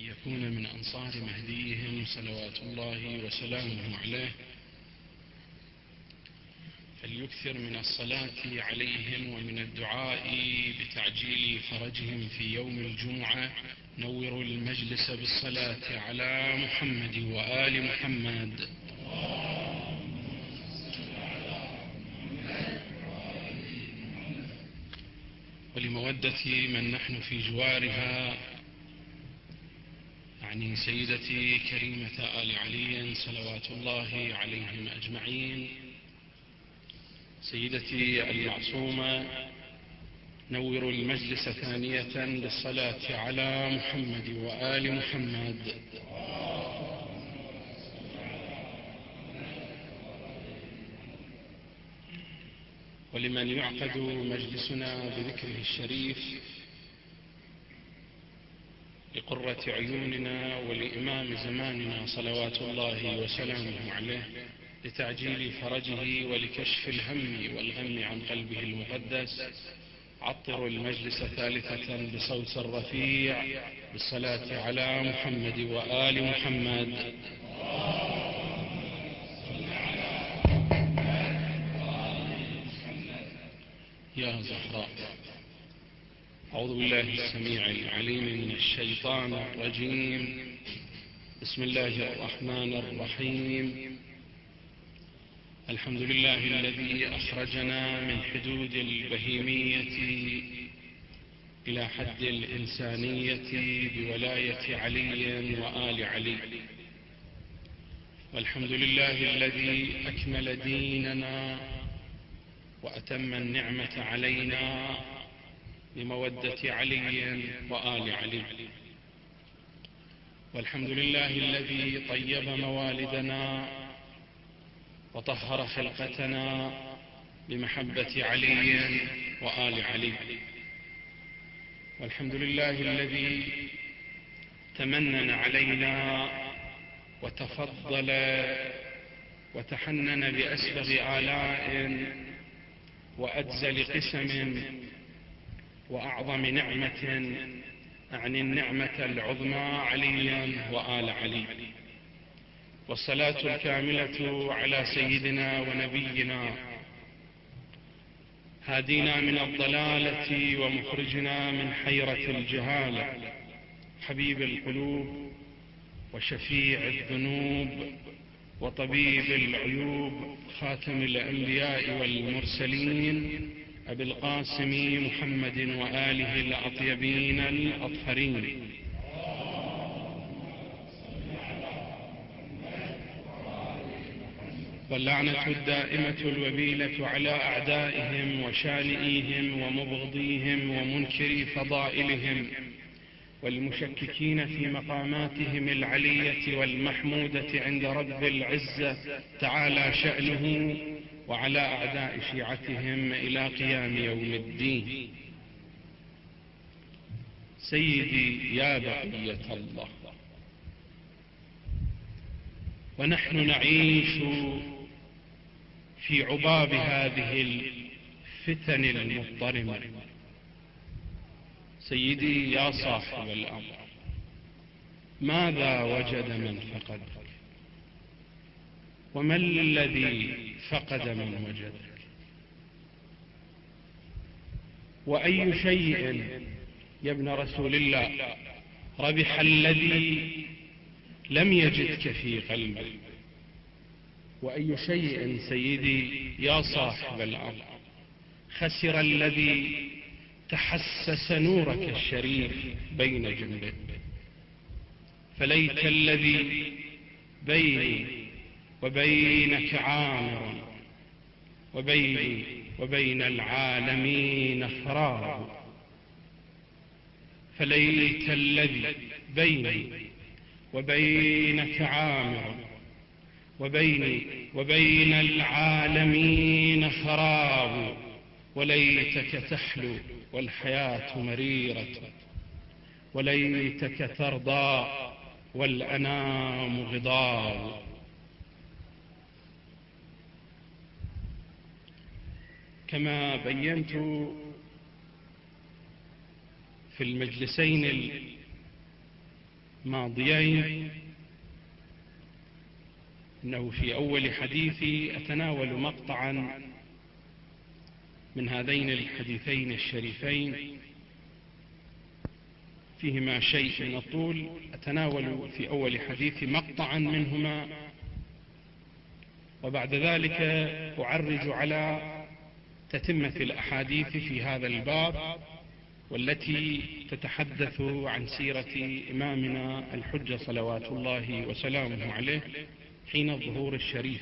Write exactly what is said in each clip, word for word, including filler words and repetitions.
يكون من أنصار مهديهم صلوات الله وسلامه عليه، فليكثر من الصلاة عليهم ومن الدعاء بتعجيل فرجهم في يوم الجمعة. نوروا المجلس بالصلاة على محمد وآل محمد. ولمودة من نحن في جوارها، يعني سيدتي كريمة آل علي صلوات الله عليهم أجمعين، سيدتي المعصومة، نوروا المجلس ثانية بالصلاة على محمد وآل محمد. ولمن يعقد مجلسنا بذكره الشريف لقرة عيوننا ولإمام زماننا صلوات الله وسلامه عليه، لتعجيل فرجه ولكشف الهم والغم عن قلبه المقدس، عطروا المجلس ثالثة بصوت رفيع بالصلاة على محمد وآل محمد. يا زهراء، أعوذ بالله السميع العليم من الشيطان الرجيم. بسم الله الرحمن الرحيم. الحمد لله الذي أخرجنا من حدود البهيمية إلى حد الإنسانية بولاية علي وآل علي. والحمد لله الذي أكمل ديننا وأتم النعمة علينا بمودة علي وآل علي. والحمد لله الذي طيب موالدنا وطهر خلقتنا بمحبة علي وآل علي. والحمد لله الذي تمنن علينا وتفضل وتحنن بأسبغ آلاء وأجزل قسم وأعظم نعمة، أعني النعمة العظمى عليا وآل علي. والصلاة الكاملة على سيدنا ونبينا هادينا من الضلالة ومخرجنا من حيرة الجهالة، حبيب القلوب وشفيع الذنوب وطبيب العيوب، خاتم الأنبياء والمرسلين، أبي القاسم محمد وآله الأطيبين الأطهرين. واللعنة الدائمة الوبيلة على أعدائهم وشانئيهم ومبغضيهم ومنكري فضائلهم والمشككين في مقاماتهم العلية والمحمودة عند رب العزة تعالى شأنه، وعلى أعداء شيعتهم إلى قيام يوم الدين. سيدي يا بقية الله، ونحن نعيش في عباب هذه الفتن المضطرمة، سيدي يا صاحب الأمر، ماذا وجد من فقد؟ وما الذي فقد من وجدك؟ وأي شيء يا ابن رسول الله ربح الذي لم يجدك في قلبه؟ وأي شيء سيدي يا صاحب الأمر خسر الذي تحسس نورك الشريف بين جنبه؟ فليت الذي بيني وبينك عامر وبيني وبين العالمين فراغ. فليت الذي بيني وبينك عامر وبيني وبين العالمين فراغ. وليتك تحلو والحياة مريرة، وليتك ترضى والأنام غضاب. كما بينت في المجلسين ماضيين أنه في أول حديثي أتناول مقطعا من هذين الحديثين الشريفين فيهما شيء من الطول، أتناول في أول حديث مقطعا منهما، وبعد ذلك أعرج على تتمة الأحاديث في هذا الباب والتي تتحدث عن سيرة إمامنا الحجة صلوات الله وسلامه عليه حين الظهور الشريف.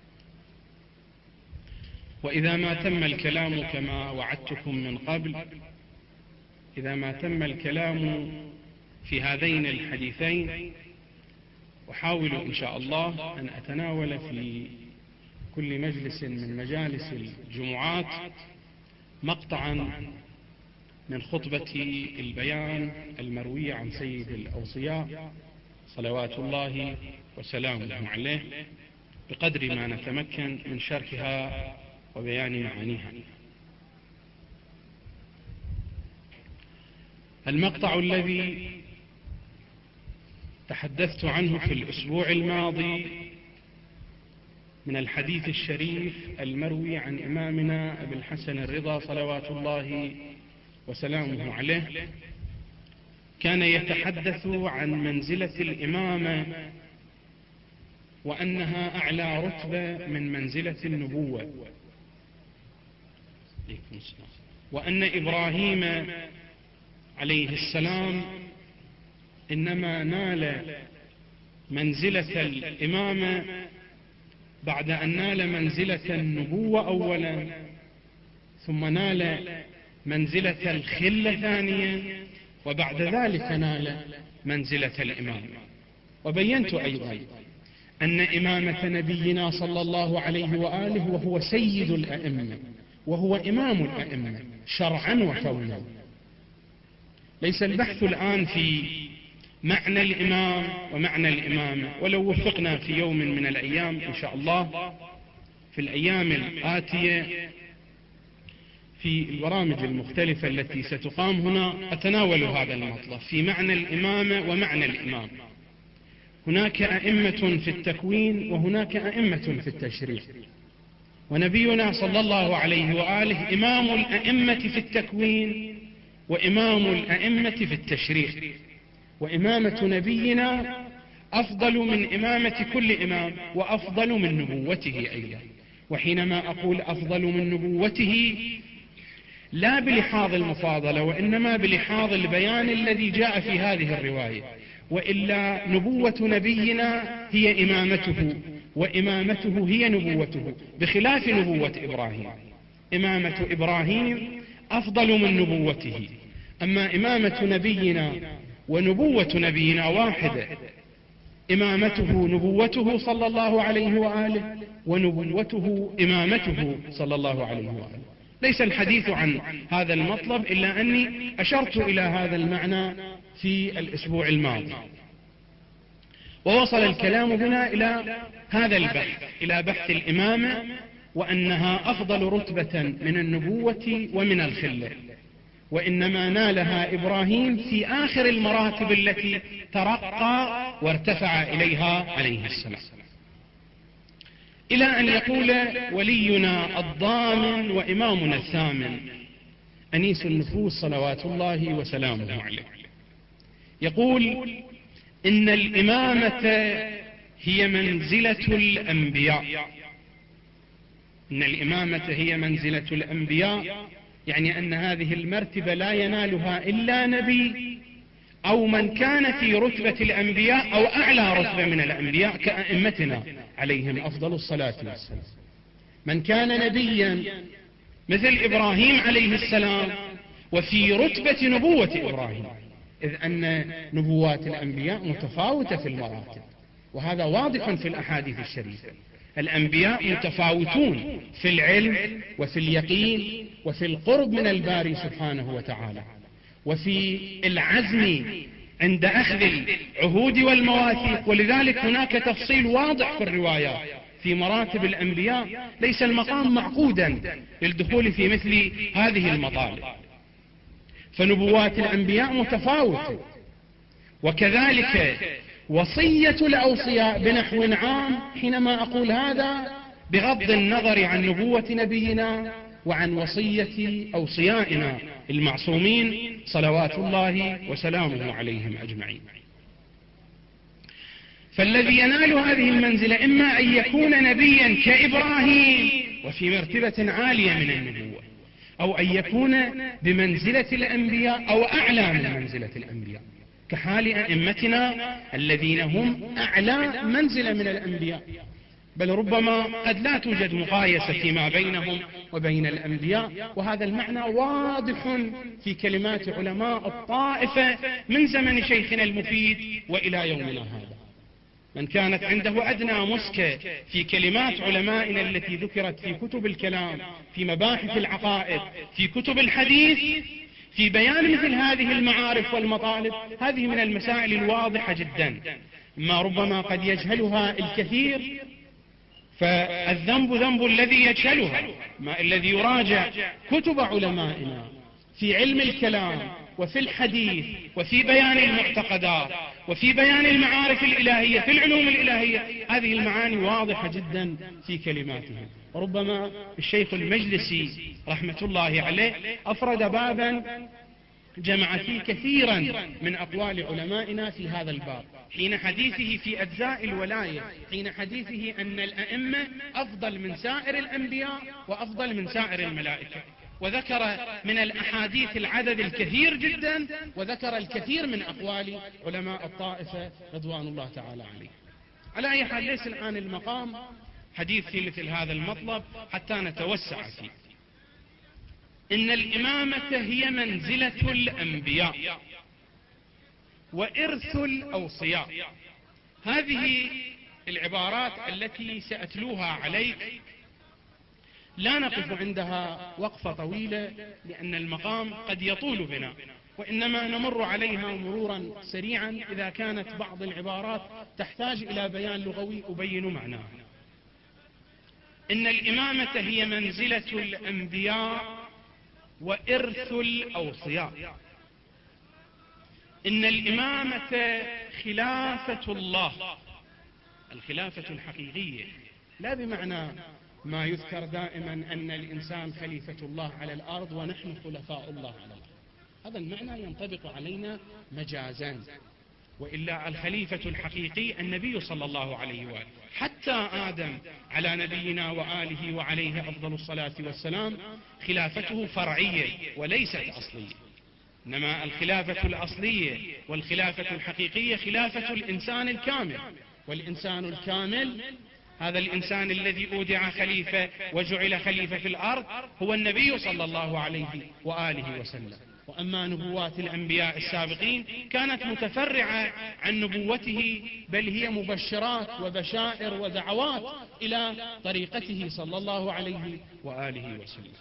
وإذا ما تم الكلام كما وعدتكم من قبل، إذا ما تم الكلام في هذين الحديثين، أحاول إن شاء الله أن أتناول في كل مجلس من مجالس الجمعات مقطعا من خطبة البيان المروية عن سيد الأوصياء صلوات الله وسلامه عليه بقدر ما نتمكن من شرحها وبيان معانيها. المقطع الذي تحدثت عنه في الأسبوع الماضي من الحديث الشريف المروي عن إمامنا أبي الحسن الرضا صلوات الله وسلامه عليه كان يتحدث عن منزلة الإمامة وأنها أعلى رتبة من منزلة النبوة، وأن إبراهيم عليه السلام إنما نال منزلة الإمامة بعد أن نال منزلة النبوة أولا، ثم نال منزلة الخلة ثانيا، وبعد ذلك نال منزلة الإمامة. وبينت أيضا أن إمامة نبينا صلى الله عليه وآله وهو سيد الأئمة وهو إمام الأئمة شرعا وكونا. ليس البحث الآن في معنى الإمام ومعنى الإمامة، ولو وفقنا في يوم من الأيام إن شاء الله في الأيام الآتية في البرامج المختلفة التي ستقام هنا أتناول هذا المطلب في معنى الإمامة ومعنى الإمام. هناك أئمة في التكوين وهناك أئمة في التشريع، ونبينا صلى الله عليه وآله إمام الأئمة في التكوين وإمام الأئمة في التشريع، وإمامة نبينا أفضل من إمامة كل إمام وأفضل من نبوته أيضا. وحينما أقول أفضل من نبوته لا بلحاظ المفاضلة، وإنما بلحاظ البيان الذي جاء في هذه الرواية، وإلا نبوة نبينا هي إمامته وإمامته هي نبوته، بخلاف نبوة إبراهيم. إمامة إبراهيم أفضل من نبوته، أما إمامة نبينا ونبوة نبينا واحدة، إمامته نبوته صلى الله عليه وآله ونبوته إمامته صلى الله عليه وآله. ليس الحديث عن هذا المطلب إلا أني أشرت إلى هذا المعنى في الأسبوع الماضي، ووصل الكلام بنا إلى هذا البحث، إلى بحث الإمامة وأنها أفضل رتبة من النبوة ومن الخلة، وإنما نالها إبراهيم في آخر المراتب التي ترقى وارتفع إليها عليه السلام، إلى أن يقول ولينا الضامن وإمامنا الثامن أنيس النفوس صلوات الله وسلامه عليه، يقول إن الإمامة هي منزلة الأنبياء. إن الإمامة هي منزلة الأنبياء، يعني أن هذه المرتبة لا ينالها إلا نبي أو من كان في رتبة الأنبياء أو أعلى رتبة من الأنبياء كأئمتنا عليهم أفضل الصلاة والسلام. من كان نبيا مثل إبراهيم عليه السلام وفي رتبة نبوة إبراهيم، إذ أن نبوات الأنبياء متفاوتة في المراتب، وهذا واضح في الأحاديث الشريفة. الأنبياء متفاوتون في العلم وفي اليقين وفي القرب من الباري سبحانه وتعالى، وفي العزم عند أخذ العهود والمواثيق. ولذلك هناك تفصيل واضح في الروايات في مراتب الأنبياء، ليس المقام معقودا للدخول في مثل هذه المطالب. فنبوات الأنبياء متفاوتة، وكذلك وصية الأوصياء بنحو عام. حينما أقول هذا بغض النظر عن نبوة نبينا وعن وصية أوصيائنا المعصومين صلوات الله وسلامه عليهم أجمعين. فالذي ينال هذه المنزلة إما أن يكون نبيا كإبراهيم وفي مرتبة عالية من النبوة، أو أن يكون بمنزلة الأنبياء أو أعلى من منزلة الأنبياء، كحال أئمتنا الذين هم أعلى منزلة من الأنبياء، بل ربما قد لا توجد مقايسة فيما بينهم وبين الأنبياء. وهذا المعنى واضح في كلمات علماء الطائفة من زمن شيخنا المفيد وإلى يومنا هذا. من كانت عنده أدنى مسكة في كلمات علمائنا التي ذكرت في كتب الكلام، في مباحث العقائد، في كتب الحديث، في بيان مثل هذه المعارف والمطالب، هذه من المسائل الواضحة جدا، ما ربما قد يجهلها الكثير، فالذنب ذنب الذي يجهلها. ما الذي يراجع كتب علمائنا في علم الكلام وفي الحديث وفي بيان المعتقدات وفي بيان المعارف الإلهية في العلوم الإلهية، هذه المعاني واضحة جدا في كلماتهم. ربما الشيخ المجلسي رحمة الله عليه أفرد بابا جمع فيه كثيرا من أقوال علمائنا في هذا الباب، حين حديثه في أجزاء الولاية، حين حديثه أن الأئمة أفضل من سائر الأنبياء وأفضل من سائر الملائكة، وذكر من الأحاديث العدد الكثير جدا، وذكر الكثير من أقوال علماء الطائفة رضوان الله تعالى عليه. على أي حال ليس الآن المقام حديث في مثل هذا المطلب حتى نتوسع فيه. إن الإمامة هي منزلة الأنبياء وإرث الأوصياء. هذه العبارات التي سأتلوها عليك لا نقف عندها وقفة طويلة لأن المقام قد يطول بنا، وإنما نمر عليها مرورا سريعا إذا كانت بعض العبارات تحتاج إلى بيان لغوي أبين معناها. إن الإمامة هي منزلة الأنبياء وإرث الأوصياء. إن الإمامة خلافة الله، الخلافة الحقيقية، لا بمعنى ما يذكر دائما أن الإنسان خليفة الله على الأرض ونحن خلفاء الله على الأرض. هذا المعنى ينطبق علينا مجازا، وإلا الخليفة الحقيقي النبي صلى الله عليه وآله. حتى آدم على نبينا وآله وعليه أفضل الصلاة والسلام خلافته فرعية وليست أصلية، إنما الخلافة الأصلية والخلافة الحقيقية خلافة الإنسان الكامل. والإنسان الكامل هذا الإنسان الذي أودع خليفة وجعل خليفة في الأرض هو النبي صلى الله عليه وآله وسلم. وأما نبوات الأنبياء السابقين كانت متفرعة عن نبوته، بل هي مبشرات وبشائر ودعوات إلى طريقته صلى الله عليه وآله وسلم.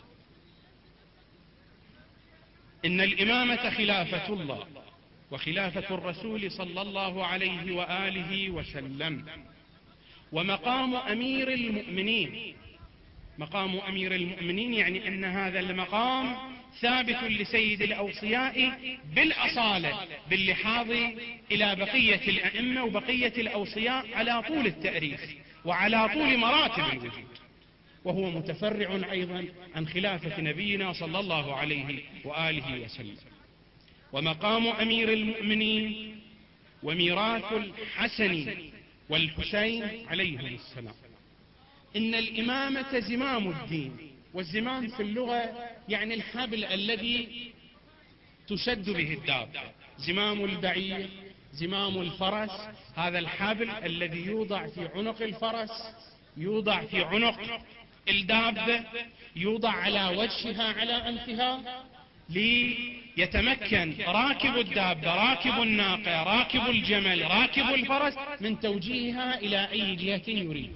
إن الإمامة خلافة الله وخلافة الرسول صلى الله عليه وآله وسلم، ومقام أمير المؤمنين. مقام أمير المؤمنين يعني أن هذا المقام ثابت لسيد الأوصياء بالأصالة، باللحاظ إلى بقية الأئمة وبقية الأوصياء على طول التأريخ وعلى طول مراتب الوجود، وهو متفرع أيضا عن خلافة نبينا صلى الله عليه وآله وسلم. ومقام أمير المؤمنين وميراث الحسن والحسين عليهم السلام. إن الإمامة زمام الدين، والزمام في اللغة يعني الحبل الذي تشد به الدابة. زمام البعير، زمام الفرس، هذا الحبل الذي يوضع في عنق الفرس، يوضع في عنق الدابة، يوضع على وجهها على أنفها، ليتمكن راكب الدابة، راكب الناقة، راكب الجمل، راكب الفرس من توجيهها إلى أي جهة يريد.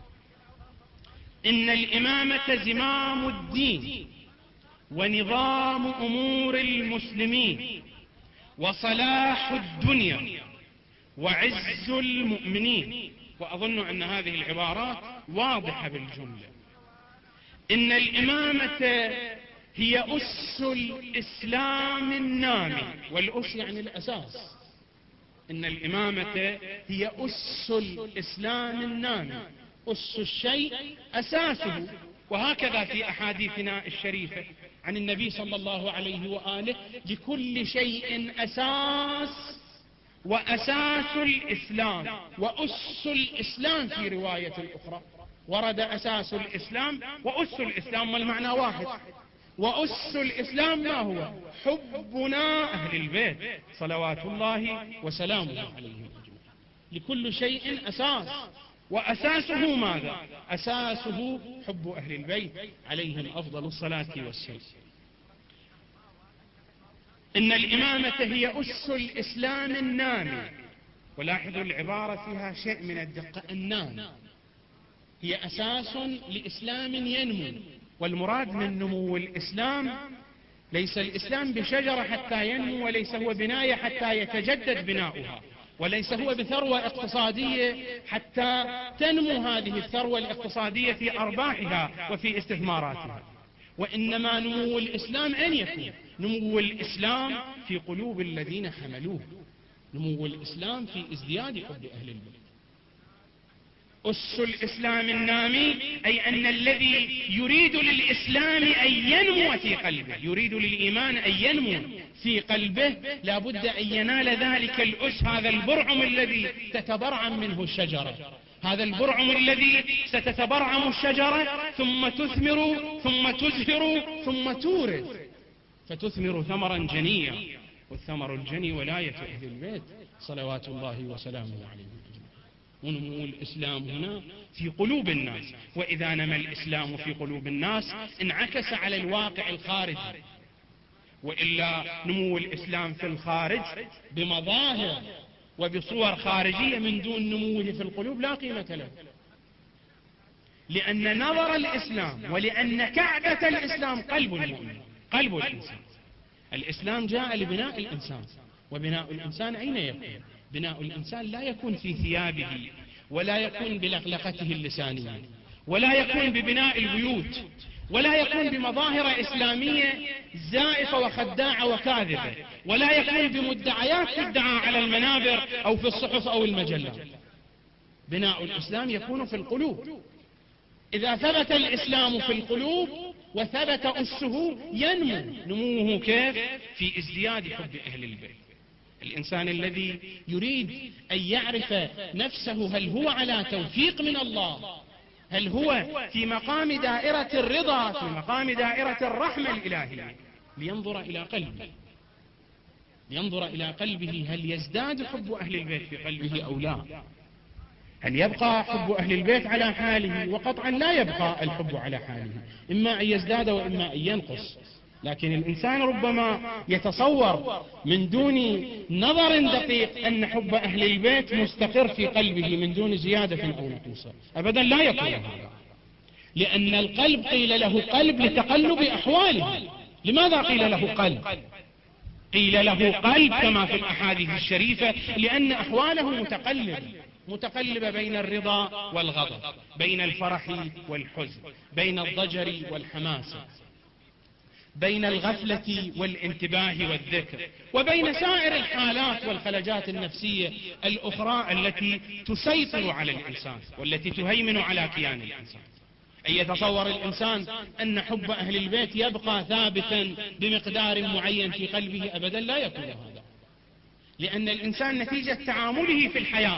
إن الإمامة زمام الدين ونظام أمور المسلمين وصلاح الدنيا وعز المؤمنين. وأظن أن هذه العبارات واضحة بالجملة. إن الإمامة هي أس الإسلام النامي، والأس يعني الأساس، إن الإمامة هي أس الإسلام النامي، أس الشيء أساسه. وهكذا في أحاديثنا الشريفة عن النبي صلى الله عليه وآله: لكل شيء أساس، وأساس الإسلام وأس الإسلام في رواية أخرى. ورد أساس الإسلام وأس الإسلام، والمعنى واحد. وأس الإسلام ما هو؟ حبنا أهل البيت صلوات الله وسلامه عليهم. لكل شيء أساس، وأساسه ماذا؟ أساسه حب أهل البيت عليهم أفضل الصلاة والسلام. إن الإمامة هي أس الإسلام النامي. ولاحظوا العبارة فيها شيء من الدقة، النامي. هي أساس لإسلام ينمو. والمراد من نمو الإسلام ليس الإسلام بشجرة حتى ينمو، وليس هو بناية حتى يتجدد بناؤها، وليس هو بثروة اقتصادية حتى تنمو هذه الثروة الاقتصادية في أرباحها وفي استثماراتها. وإنما نمو الإسلام أين يكون؟ نمو الإسلام في قلوب الذين حملوه، نمو الإسلام في ازدياد حب أهل البيت. أس الإسلام النامي أي أن الذي يريد للإسلام أن ينمو في قلبه، يريد للإيمان أن ينمو في قلبه، لا بد أن ينال ذلك الأس، هذا البرعم الذي تتبرعم منه الشجرة، هذا البرعم الذي ستتبرعم الشجرة ثم تثمر ثم تزهر ثم تورث، فتثمر ثمرا جنيا. والثمر الجني ولاية أهل البيت صلوات الله وسلامه عليهم. ونمو الإسلام هنا في قلوب الناس. وإذا نمى الإسلام في قلوب الناس انعكس على الواقع الخارجي. وإلا نمو الإسلام في الخارج بمظاهر وبصور خارجية من دون نموه في القلوب لا قيمة له. لأن نظر الإسلام ولأن كعبة الإسلام قلب المؤمن، قلب الإنسان. الإسلام جاء لبناء الإنسان. وبناء الإنسان أين يكون؟ بناء الإنسان لا يكون في ثيابه، ولا يكون بلقلقته اللسانية، ولا يكون ببناء البيوت، ولا يكون بمظاهر إسلامية زائفة وخداعة وكاذبة، ولا يكون بمدعيات تدعى على المنابر أو في الصحف أو المجلات. بناء الإسلام يكون في القلوب. إذا ثبت الإسلام في القلوب وثبت أسه ينمو. نموه كيف؟ في ازدياد حب أهل البيت. الإنسان الذي يريد أن يعرف نفسه هل هو على توفيق من الله، هل هو في مقام دائرة الرضا، في مقام دائرة الرحمة الإلهية، لينظر إلى قلبه، لينظر إلى قلبه هل يزداد حب أهل البيت في قلبه أو لا، هل يبقى حب أهل البيت على حاله؟ وقطعا لا يبقى الحب على حاله، إما أن يزداد وإما أن ينقص. لكن الإنسان ربما يتصور من دون نظر دقيق أن حب أهل البيت مستقر في قلبه من دون زيادة أو نقص. أبدا لا يكون هذا، لأن القلب قيل له قلب لتقلب أحواله. لماذا قيل له قلب؟ قيل له قلب كما في الأحاديث الشريفة لأن أحواله متقلبة، متقلبة بين الرضا والغضب، بين الفرح والحزن، بين الضجر والحماسة، بين الغفلة والانتباه والذكر، وبين سائر الحالات والخلجات النفسية الأخرى التي تسيطر على الإنسان والتي تهيمن على كيان الإنسان. أن يتصور الإنسان أن حب أهل البيت يبقى ثابتا بمقدار معين في قلبه، أبدا لا يكون هذا. لأن الإنسان نتيجة تعامله في الحياة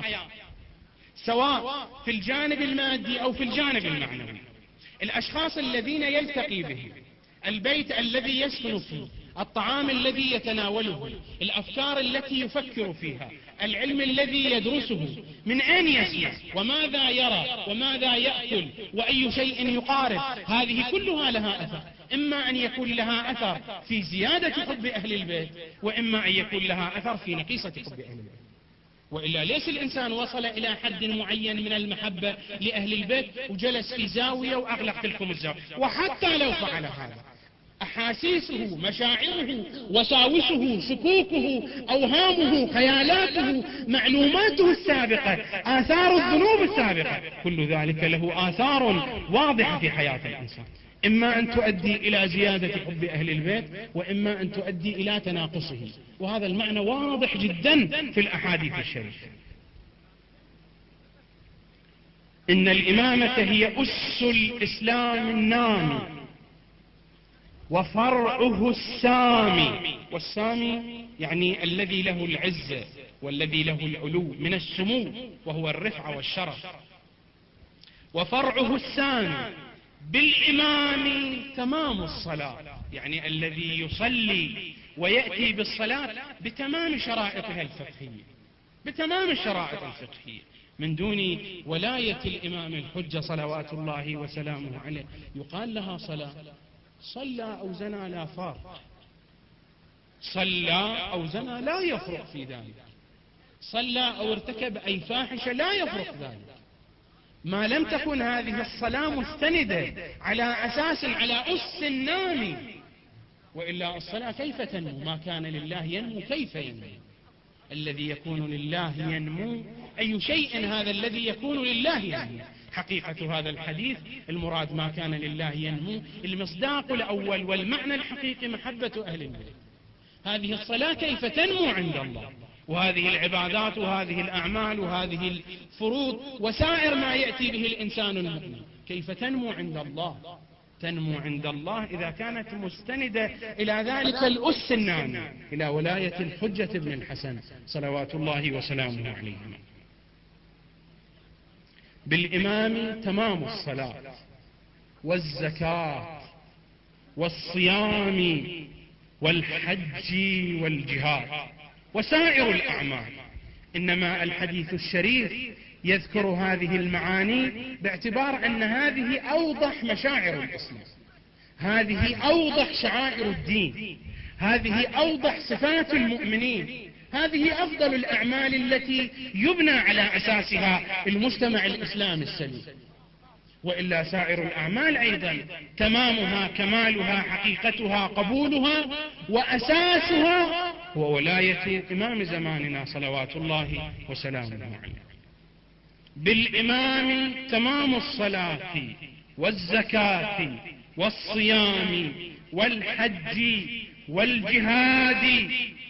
سواء في الجانب المادي أو في الجانب المعنوي، الأشخاص الذين يلتقي بهم، البيت الذي يسكن فيه، الطعام الذي يتناوله، الأفكار التي يفكر فيها، العلم الذي يدرسه، من أين يسمع وماذا يرى وماذا يأكل وأي شيء يقارب، هذه كلها لها أثر. إما أن يكون لها أثر في زيادة حب أهل البيت، وإما أن يكون لها أثر في نقيصة حب أهل البيت. وإلا ليس الإنسان وصل إلى حد معين من المحبة لأهل البيت وجلس في زاوية وأغلق تلكم الزاوية، وحتى لو فعل هذا أحاسيسه، مشاعره، وساوسه، شكوكه، أوهامه، خيالاته، معلوماته السابقة، آثار الذنوب السابقة، كل ذلك له آثار واضحة في حياة الإنسان. إما أن تؤدي إلى زيادة حب أهل البيت، وإما أن تؤدي إلى تناقصه، وهذا المعنى واضح جدا في الأحاديث الشريفة. إن الإمامة هي أس الإسلام النامي وفرعه السامي، والسامي يعني الذي له العزة والذي له العلو من السمو، وهو الرفعة والشرف. وفرعه السامي بالإمام تمام الصلاة، يعني الذي يصلي ويأتي بالصلاة بتمام شرائطها الفقهية، بتمام الشرائط الفقهية، من دون ولاية الإمام الحجة صلوات الله وسلامه عليه يقال لها صلاة. صلى أو زنى لا فارق، صلى أو زنى لا يفرق في ذلك، صلى أو ارتكب أي فاحشة لا يفرق ذلك، ما لم تكن هذه الصلاة مستندة على أساس على أس نامي، وإلا الصلاة كيف تنمو؟ ما كان لله ينمو كيف ينمو؟ الذي يكون لله ينمو، أي شيء هذا الذي يكون لله ينمو؟ حقيقة هذا الحديث المراد ما كان لله ينمو، المصداق الأول والمعنى الحقيقي محبة أهل البيت. هذه الصلاة كيف تنمو عند الله، وهذه العبادات وهذه الأعمال وهذه الفروض وسائر ما يأتي به الإنسان المؤمن كيف تنمو عند الله؟ تنمو عند الله إذا كانت مستندة إلى ذلك الأس النامي، إلى ولاية الحجة بن الحسن صلوات الله وسلامه عليه. بالإمام تمام الصلاة والزكاة والصيام والحج والجهاد وسائر الأعمال. إنما الحديث الشريف يذكر هذه المعاني باعتبار أن هذه أوضح مشاعر الإسلام، هذه أوضح شعائر الدين، هذه أوضح صفات المؤمنين، هذه أفضل الأعمال التي يبنى على أساسها المجتمع الإسلامي السليم. وإلا سائر الأعمال أيضا تمامها كمالها حقيقتها قبولها وأساسها هو ولاية إمام زماننا صلوات الله وسلامه عليه. بالإمام تمام الصلاة والزكاة والصيام والحج والجهاد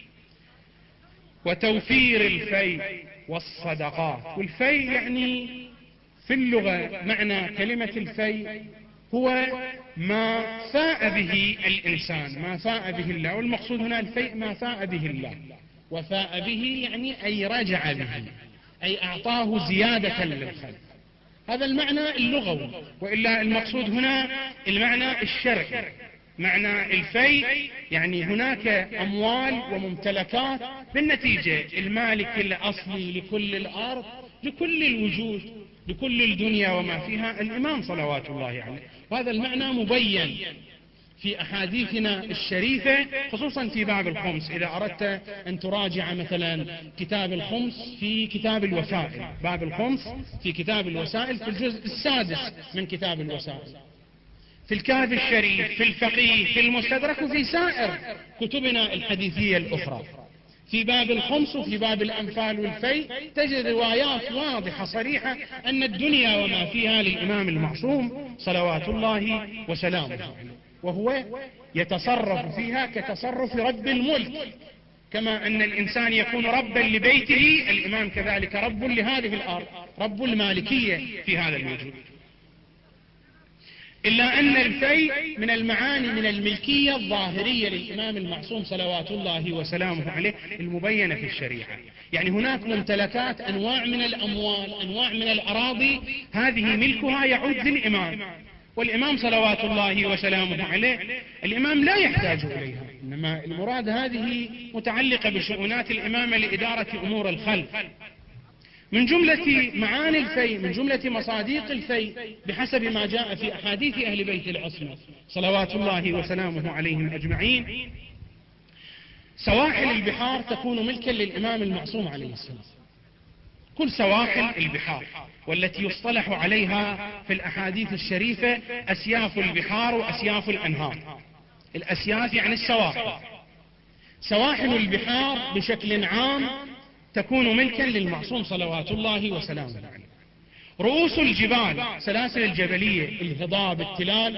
وتوفير الفيء والصدقات. والفيء يعني في اللغة معنى كلمة الفيء هو ما فاء به الإنسان، ما فاء به الله، والمقصود هنا الفيء ما فاء به الله، وفاء به يعني أي رجع به، أي أعطاه زيادة للخلق، هذا المعنى اللغوي. وإلا المقصود هنا المعنى الشرعي، معنى الفيء يعني هناك أموال وممتلكات، بالنتيجة المالك الأصلي لكل الأرض لكل الوجود لكل الدنيا وما فيها الإمام صلوات الله عليه. وهذا المعنى مبين في أحاديثنا الشريفة، خصوصا في باب الخمس. إذا أردت أن تراجع مثلا كتاب الخمس في كتاب الوسائل، باب الخمس في كتاب الوسائل في الجزء السادس من كتاب الوسائل، في الكهف الشريف، في الفقيه، في المستدرك، وفي سائر كتبنا الحديثية الأخرى. في باب الخمس وفي باب الأنفال والفيء تجد روايات واضحة صريحة أن الدنيا وما فيها للإمام المعصوم صلوات الله وسلامه عليه، وهو يتصرف فيها كتصرف رب الملك، كما أن الإنسان يكون ربا لبيته، الإمام كذلك رب لهذه الأرض، رب المالكية في هذا الوجود. إلا أن الفيء من المعاني من الملكية الظاهرية للإمام المعصوم صلوات الله وسلامه عليه المبينة في الشريعة. يعني هناك ممتلكات، أنواع من الأموال، أنواع من الأراضي، هذه ملكها يعود للإمام، والإمام صلوات الله وسلامه عليه الإمام لا يحتاج إليها، إنما المراد هذه متعلقة بشؤونات الإمامة لإدارة أمور الخلق. من جملة معاني الفيء، من جملة مصاديق الفيء بحسب ما جاء في أحاديث أهل بيت العصمة صلوات الله وسلامه عليهم أجمعين، سواحل البحار تكون ملكا للإمام المعصوم عليه السلام، كل سواحل البحار، والتي يصطلح عليها في الأحاديث الشريفة أسياف البحار وأسياف الأنهار. الأسياف يعني السواحل، سواحل البحار بشكل عام تكون ملكا للمعصوم صلوات الله وسلامه عليه. رؤوس الجبال، سلاسل الجبلية، الهضاب، التلال،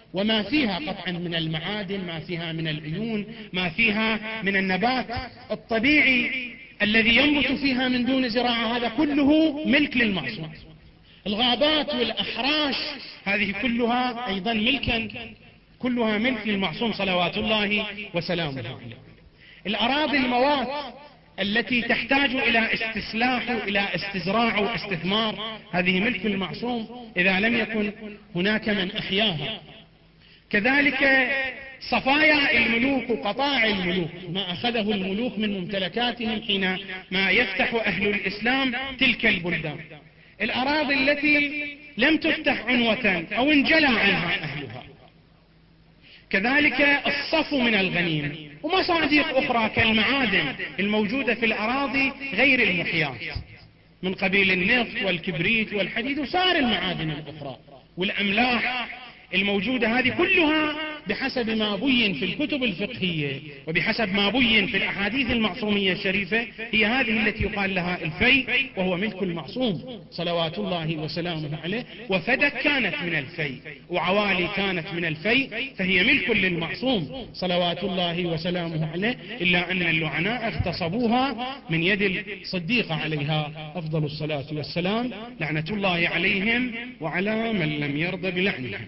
وما فيها قطعا من المعادن، ما فيها من العيون، ما فيها من النبات الطبيعي الذي ينبت فيها من دون زراعة، هذا كله ملك للمعصوم. الغابات والأحراش هذه كلها أيضا ملكا، كلها ملك للمعصوم صلوات الله وسلامه عليه. الأراضي الموات التي تحتاج إلى استصلاح وإلى استزراع واستثمار هذه ملك المعصوم إذا لم يكن هناك من أحياها. كذلك صفايا الملوك وقطاع الملوك، ما أخذه الملوك من ممتلكاتهم حينما يفتح أهل الإسلام تلك البلدان. الأراضي التي لم تفتح عنوة أو انجلى عنها أهلها. كذلك الصفو من الغنيمة، ومصادق أخرى كالمعادن الموجودة في الأراضي غير المحياة من قبيل النفط والكبريت والحديد وسائر المعادن الأخرى والأملاح الموجودة، هذه كلها بحسب ما بين في الكتب الفقهية وبحسب ما بين في الأحاديث المعصومية الشريفة هي هذه التي يقال لها الفيء، وهو ملك المعصوم صلوات الله وسلامه عليه. وفدك كانت من الفيء وعوالي كانت من الفيء، فهي ملك للمعصوم صلوات الله وسلامه عليه، إلا أن اللعناء اغتصبوها من يد الصديقة عليها أفضل الصلاة والسلام، لعنة الله عليهم وعلى من لم يرضى بلعنهم.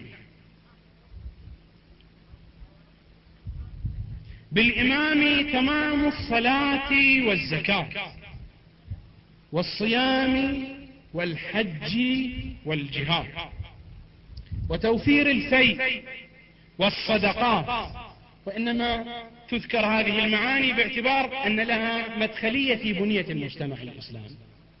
بالإمام تمام الصلاة والزكاة والصيام والحج والجهاد وتوفير الفيء والصدقات. وإنما تذكر هذه المعاني باعتبار أن لها مدخلية في بنية المجتمع الإسلامي.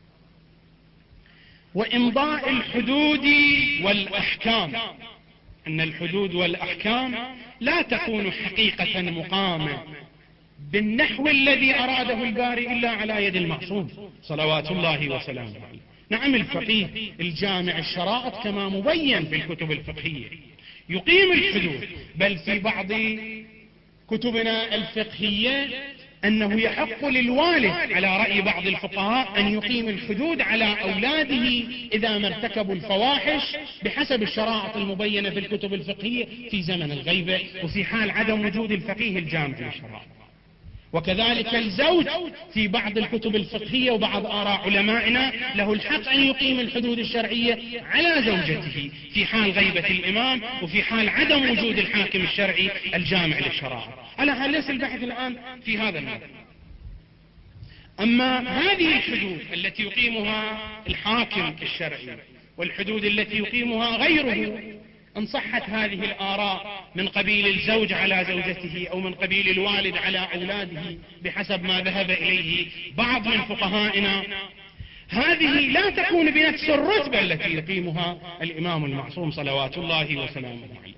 وإمضاء الحدود والأحكام، أن الحدود والأحكام لا تكون حقيقة مقامة بالنحو الذي أراده الباري إلا على يد المعصوم صلوات الله وسلامه عليه. نعم، الفقيه الجامع الشرائط كما مبين في الكتب الفقهية يقيم الحدود، بل في بعض كتبنا الفقهية أنه يحق للوالد على رأي بعض الفقهاء أن يقيم الحدود على أولاده إذا ما ارتكبوا الفواحش بحسب الشرائط المبينة في الكتب الفقهية في زمن الغيبة وفي حال عدم وجود الفقيه الجامع للشرائط. وكذلك الزوج في بعض الكتب الفقهية وبعض آراء علمائنا له الحق أن يقيم الحدود الشرعية على زوجته في حال غيبة الإمام وفي حال عدم وجود الحاكم الشرعي الجامع للشرائع. على حال ليس البحث الآن في هذا الموضوع. أما هذه الحدود التي يقيمها الحاكم الشرعي والحدود التي يقيمها غيره، إن صحت هذه الآراء من قبيل الزوج على زوجته أو من قبيل الوالد على أولاده بحسب ما ذهب إليه بعض من فقهائنا، هذه لا تكون بنفس الرتبة التي يقيمها الإمام المعصوم صلوات الله وسلامه عليه.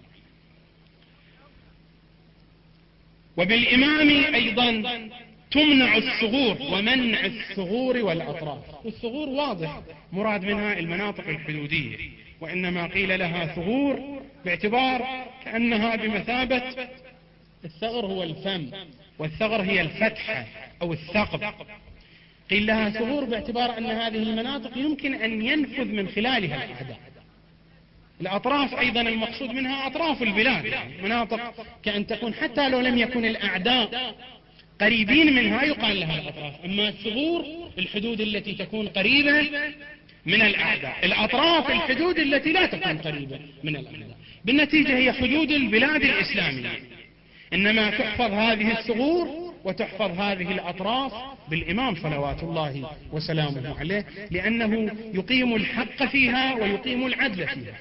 وبالإمام أيضا تمنع الثغور ومنع الثغور والأطراف. والثغور واضح مراد منها المناطق الحدودية، وإنما قيل لها ثغور باعتبار كأنها بمثابة الثغر هو الفم والثغر هي الفتحة أو الثقب. قيل لها ثغور باعتبار أن هذه المناطق يمكن أن ينفذ من خلالها الأعداء. الأطراف أيضا المقصود منها أطراف البلاد، يعني مناطق كأن تكون حتى لو لم يكن الأعداء قريبين منها يقال لها الأطراف. أما الثغور الحدود التي تكون قريبة من الأعداء، الأطراف الحدود التي لا تكون قريبة من الأعداء. بالنتيجة هي حدود البلاد الإسلامية، إنما تحفظ هذه الثغور وتحفظ هذه الأطراف بالإمام صلوات الله وسلامه عليه، لأنه يقيم الحق فيها ويقيم العدل فيها.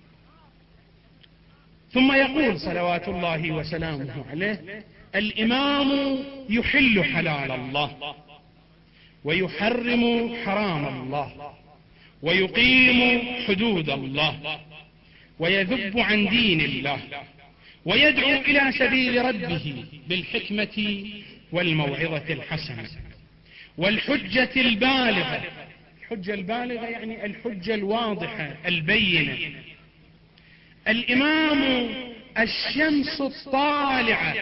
ثم يقول صلوات الله وسلامه عليه: الإمام يحل حلال الله ويحرم حرام الله ويقيم حدود الله ويذب عن دين الله ويدعو إلى سبيل ربه بالحكمة والموعظة الحسنة والحجة البالغة. الحجة البالغة يعني الحجة الواضحة البينة. الإمام الشمس الطالعة،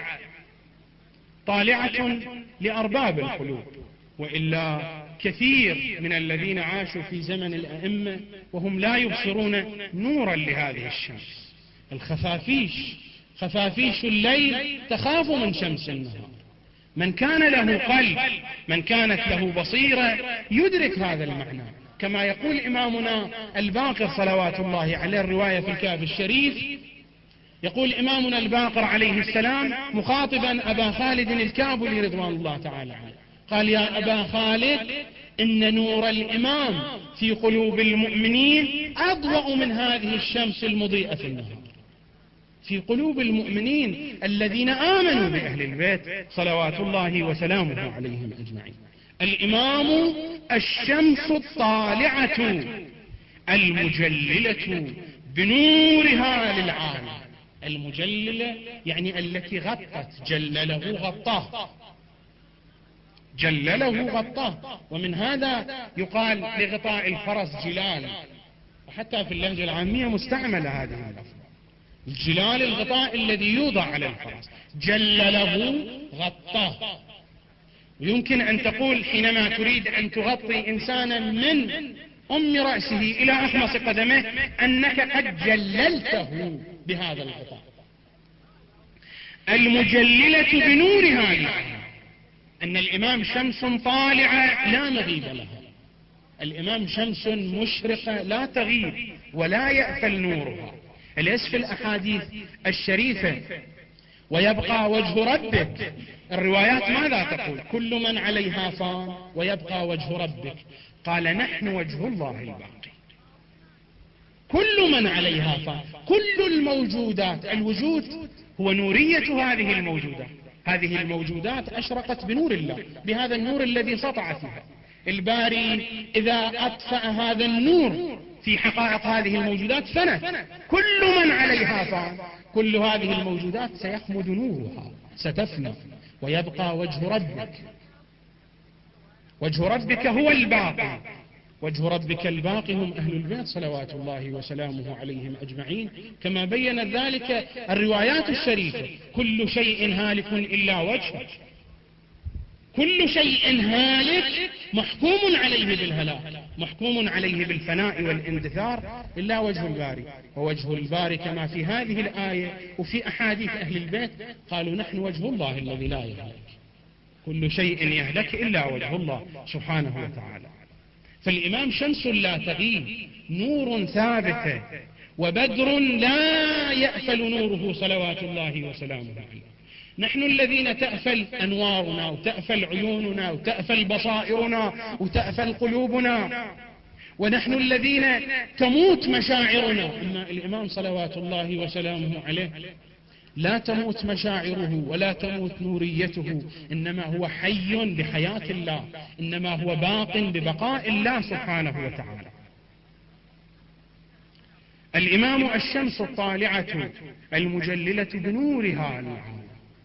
طالعة لأرباب القلوب، وإلا كثير من الذين عاشوا في زمن الأئمة وهم لا يبصرون نورا لهذه الشمس، الخفافيش، خفافيش الليل تخاف من شمس النهار. من كان له قلب، من كانت له بصيرة يدرك هذا المعنى، كما يقول إمامنا الباقر صلوات الله عليه، الرواية في الكهف الشريف، يقول إمامنا الباقر عليه السلام مخاطبا أبا خالد الكابلي رضوان الله تعالى عنه، قال: يا أبا خالد، إن نور الإمام في قلوب المؤمنين أضوأ من هذه الشمس المضيئة في النهار. في قلوب المؤمنين الذين آمنوا بأهل البيت صلوات الله وسلامه عليهم أجمعين. الإمام الشمس الطالعة المجللة بنورها للعالم. المجللة يعني التي غطت، جلله غطاه، جلله غطاه. ومن هذا يقال لغطاء الفرس جلال، وحتى في اللهجة العامية مستعملة هذه اللفظة. الجلال الغطاء الذي يوضع على الفرس، جلله غطاه. ويمكن أن تقول حينما تريد أن تغطي إنسانا من أم رأسه إلى أخمص قدمه أنك قد جللته بهذا الغطاء. المجللة بنورها للعالم، أن الإمام شمس طالعة لا مغيب لها. الإمام شمس مشرقة لا تغيب ولا يأفل نورها. اليس في الأحاديث الشريفة: ويبقى وجه ربك، الروايات ماذا تقول؟ كل من عليها فان ويبقى وجه ربك. قال: نحن وجه الله الباقي. كل من عليها فان، كل الموجودات، الوجود هو نورية هذه الموجودات. هذه الموجودات أشرقت بنور الله، بهذا النور الذي سطع فيها. الباري إذا أطفأ هذا النور في حقائق هذه الموجودات فنت. كل من عليها فان، كل هذه الموجودات سيخمد نورها، ستفنى، ويبقى وجه ربك. وجه ربك هو الباقي، وجه ربك الباقي هم أهل البيت صلوات الله وسلامه عليهم أجمعين، كما بيّنت ذلك الروايات الشريفة: كل شيء هالك إلا وجهه. كل شيء هالك محكوم عليه بالهلاك، محكوم عليه بالفناء والاندثار، إلا وجه الباري. ووجه الباري كما في هذه الآية وفي أحاديث أهل البيت قالوا: نحن وجه الله الذي لا يهلك. كل شيء يهلك إلا وجه الله سبحانه وتعالى. فالإمام شمس لا تغيب، نور ثابت، وبدر لا يأفل نوره صلوات الله وسلامه عليه. نحن الذين تأفل أنوارنا وتأفل عيوننا وتأفل بصائرنا وتأفل قلوبنا، ونحن الذين تموت مشاعرنا. أما الإمام صلوات الله وسلامه عليه لا تموت مشاعره ولا تموت نوريته، إنما هو حي بحياة الله، إنما هو باق ببقاء الله سبحانه وتعالى. الإمام الشمس الطالعة المجللة بنورها للعالم.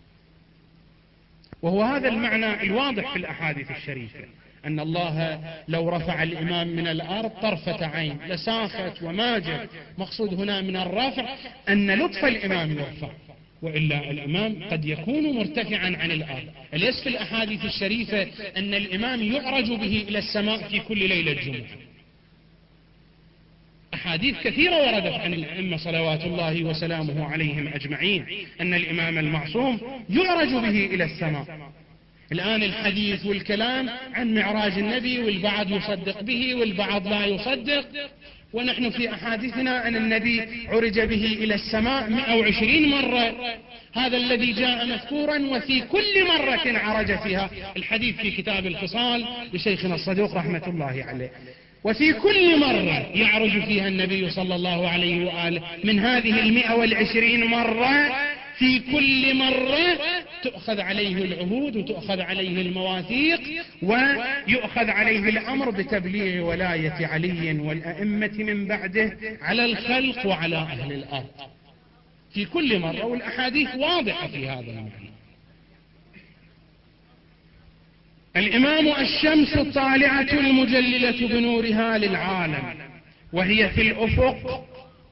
وهو هذا المعنى الواضح في الأحاديث الشريفة، أن الله لو رفع الإمام من الأرض طرفة عين لساخت وماجت. مقصود هنا من الرفع أن لطف الإمام يرفع، وإلا الإمام قد يكون مرتفعا عن الأرض. أليس في الأحاديث الشريفة أن الإمام يعرج به إلى السماء في كل ليلة جمعة؟ أحاديث كثيرة وردت عن الأئمة صلوات الله وسلامه عليهم أجمعين أن الإمام المعصوم يعرج به إلى السماء. الآن الحديث والكلام عن معراج النبي، والبعض يصدق به والبعض لا يصدق، ونحن في أحاديثنا أن النبي عرج به إلى السماء مئة وعشرين مرة. هذا الذي جاء مذكورا، وفي كل مرة عرج فيها. الحديث في كتاب الخصال لشيخنا الصدوق رحمة الله عليه. وفي كل مرة يعرج فيها النبي صلى الله عليه وآله من هذه المئة والعشرين مرة، في كل مرة تؤخذ عليه العهود وتؤخذ عليه المواثيق ويؤخذ عليه الأمر بتبليغ ولاية علي والأئمة من بعده على الخلق وعلى أهل الأرض في كل مرة. والأحاديث واضحة في هذا المعنى. الإمام الشمس الطالعة المجللة بنورها للعالم، وهي في الأفق،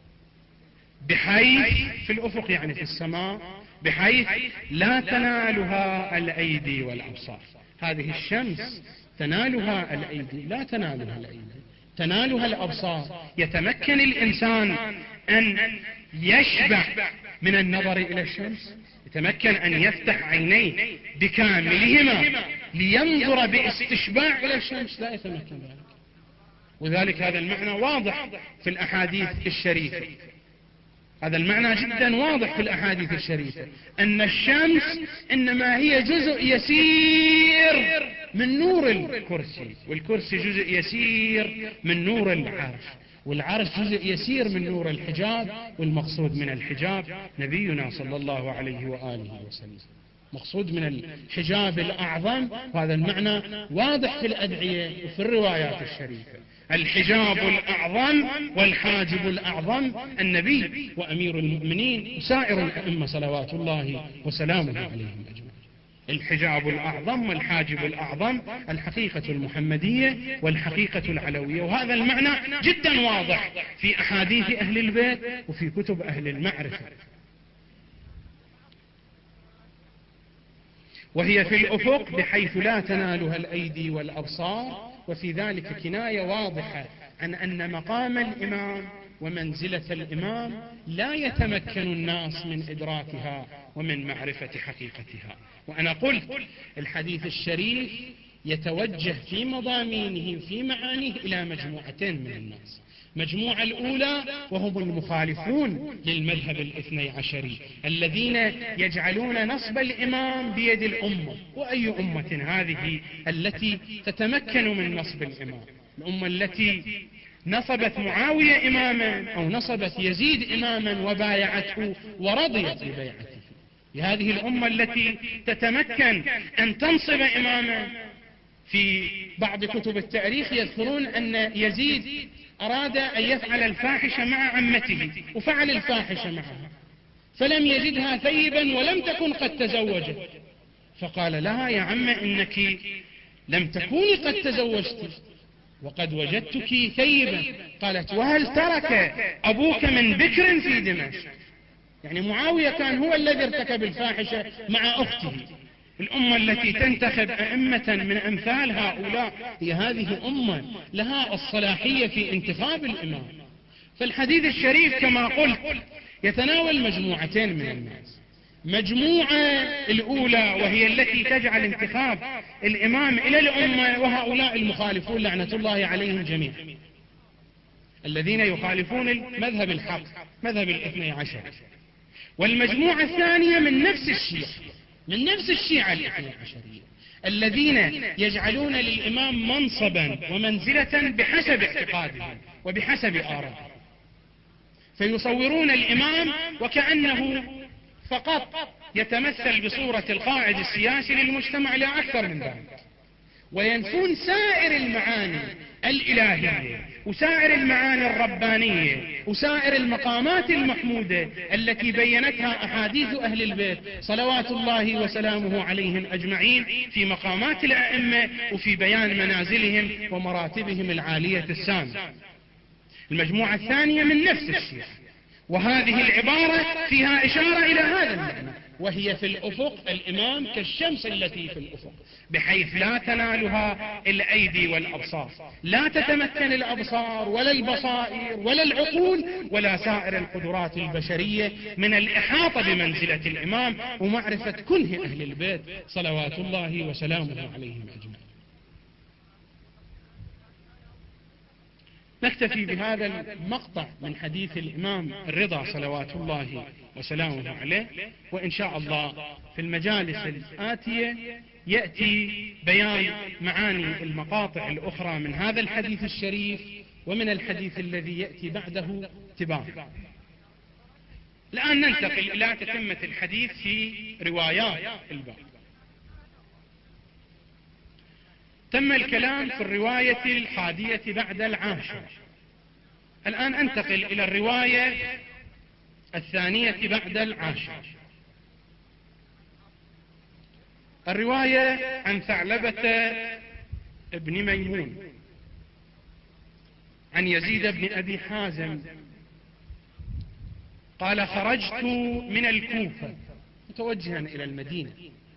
بحيث في الأفق يعني في السماء، بحيث لا تنالها الأيدي والأبصار. هذه الشمس تنالها الأيدي، لا تنالها الأيدي، تنالها الأبصار. يتمكن الإنسان أن يشبع من النظر إلى الشمس، يتمكن أن يفتح عينيه بكاملهما لينظر باستشباع إلى الشمس، لا يتمكن ذلك. وذلك هذا المعنى واضح في الأحاديث الشريفة، هذا المعنى جدا واضح في الأحاديث الشريفة، أن الشمس إنما هي جزء يسير من نور الكرسي، والكرسي جزء يسير من نور العرش، والعرش جزء يسير من نور الحجاب، والمقصود من الحجاب نبينا صلى الله عليه وآله وسلم، مقصود من الحجاب الأعظم. وهذا المعنى واضح في الأدعية وفي الروايات الشريفة. الحجاب الأعظم والحاجب الأعظم النبي وأمير المؤمنين وسائر الأئمة صلوات الله وسلامه عليهم أجمعين. الحجاب الأعظم والحاجب الأعظم الحقيقة المحمدية والحقيقة العلوية، وهذا المعنى جدا واضح في أحاديث أهل البيت وفي كتب أهل المعرفة. وهي في الأفق بحيث لا تنالها الأيدي والأبصار، وفي ذلك كناية واضحة عن أن مقام الإمام ومنزلة الإمام لا يتمكن الناس من إدراكها ومن معرفة حقيقتها. وأنا قلت الحديث الشريف يتوجه في مضامينه في معانيه إلى مجموعتين من الناس. مجموعة الأولى وهم المخالفون للمذهب الاثني عشري الذين يجعلون نصب الإمام بيد الأمة. وأي أمة هذه التي تتمكن من نصب الإمام؟ الأمة التي نصبت معاوية إماما أو نصبت يزيد إماما وبايعته ورضيت ببيعته. هذه الأمة التي تتمكن أن تنصب إماما. في بعض كتب التاريخ يذكرون أن يزيد أراد أن يفعل الفاحشة مع عمته وفعل الفاحشة معها، فلم يجدها ثيبا ولم تكن قد تزوجت، فقال لها يا عمة إنك لم تكوني قد تزوجت وقد وجدتك ثيبا. قالت وهل ترك أبوك من بكر في دمشق؟ يعني معاوية كان هو الذي ارتكب الفاحشة مع أخته. الأمة التي تنتخب أئمة من أمثال هؤلاء هي هذه أمة لها الصلاحية في انتخاب الإمام. فالحديث الشريف كما قلت يتناول مجموعتين من الناس. مجموعة الأولى وهي التي تجعل انتخاب الإمام إلى الأمة، وهؤلاء المخالفون لعنة الله عليهم جميعا الذين يخالفون المذهب الحق مذهب الاثني عشر. والمجموعة الثانية من نفس الشيعة من نفس الشيعة الاثني عشرية الذين يجعلون للإمام منصبا ومنزلة بحسب اعتقادهم وبحسب آرائهم، فيصورون الإمام وكأنه فقط يتمثل بصورة القائد السياسي للمجتمع لا أكثر من ذلك، وينفون سائر المعاني الإلهية وسائر المعاني الربانية وسائر المقامات المحمودة التي بينتها أحاديث أهل البيت صلوات الله وسلامه عليهم أجمعين في مقامات الأئمة وفي بيان منازلهم ومراتبهم العالية السامية. المجموعة الثانية من نفس الشيء، وهذه العبارة فيها إشارة إلى هذا المعنى، وهي في الأفق الإمام كالشمس التي في الأفق بحيث لا تنالها الأيدي والأبصار، لا تتمكن الأبصار ولا البصائر ولا العقول ولا سائر القدرات البشرية من الإحاطة بمنزلة الإمام ومعرفة كنه أهل البيت صلوات الله وسلامه عليهم أجمعين. نكتفي بهذا المقطع من حديث الإمام الرضا صلوات الله وسلامه عليه، وإن شاء الله في المجالس الآتية يأتي بيان معاني المقاطع الأخرى من هذا الحديث الشريف ومن الحديث الذي يأتي بعده تباعا. الآن ننتقل إلى تتمة الحديث في روايات الباب. تم الكلام في الرواية الحادية بعد العاشرة. الآن أنتقل إلى الرواية الثانية بعد العاشرة. الرواية عن ثعلبة ابن ميمون عن يزيد بن أبي حازم قال خرجت من الكوفة متوجها إلى المدينة.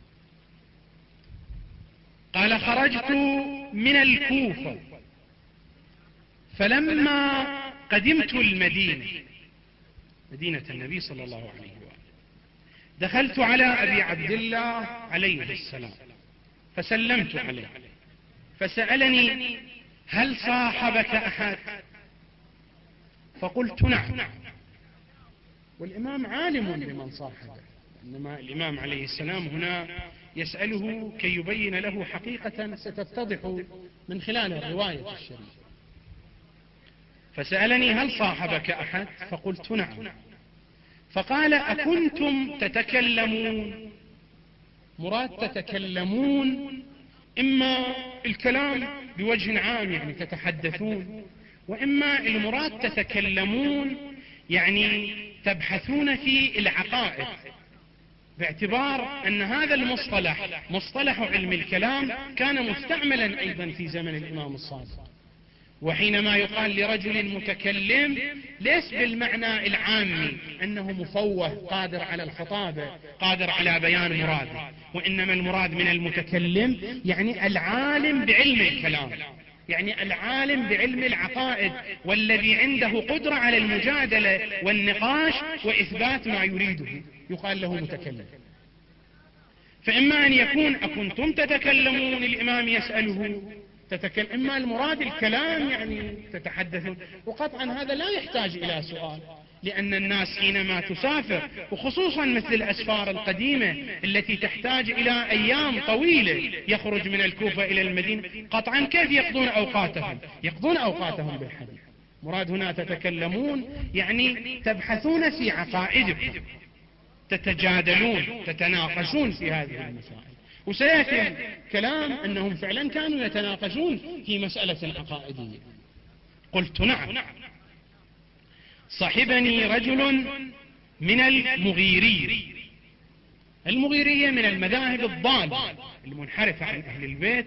قال خرجت من الكوفة فلما قدمت المدينة مدينة النبي صلى الله عليه وآله. دخلت على أبي عبد الله عليه السلام فسلمت عليه، فسألني: هل صاحبك أحد؟ فقلت: نعم. والإمام عالم بمن صاحبه، إنما الإمام عليه السلام هنا يسأله كي يبين له حقيقة ستتضح من خلال الرواية الشريفة. فسألني: هل صاحبك أحد؟ فقلت: نعم. فقال: أكنتم تتكلمون؟ مراد تتكلمون إما الكلام بوجه عام يعني تتحدثون، وإما المراد تتكلمون يعني تبحثون في العقائد، باعتبار أن هذا المصطلح مصطلح علم الكلام كان مستعملا أيضا في زمن الإمام الصادق. وحينما يقال لرجل متكلم ليس بالمعنى العامي أنه مفوه قادر على الخطابة قادر على بيان مراده، وإنما المراد من المتكلم يعني العالم بعلم الكلام، يعني العالم بعلم العقائد، والذي عنده قدرة على المجادلة والنقاش وإثبات ما يريده يقال له متكلم. فإما أن يكون أكنتم تتكلمون الإمام يسأله تتكلم، إما المراد الكلام يعني تتحدثون، وقطعا هذا لا يحتاج إلى سؤال، لأن الناس حينما تسافر وخصوصا مثل الأسفار القديمة التي تحتاج إلى أيام طويلة يخرج من الكوفة إلى المدينة، قطعا كيف يقضون أوقاتهم؟ يقضون أوقاتهم بالحديث. مراد هنا تتكلمون يعني تبحثون في عقائدكم، تتجادلون تتناقشون في هذه المسائل. وسيأتي كلام أنهم فعلا كانوا يتناقشون في مسألة عقائدية. قلت: نعم. صحبني رجل من المغيري. المغيرية من المذاهب الضالة المنحرفة عن أهل البيت،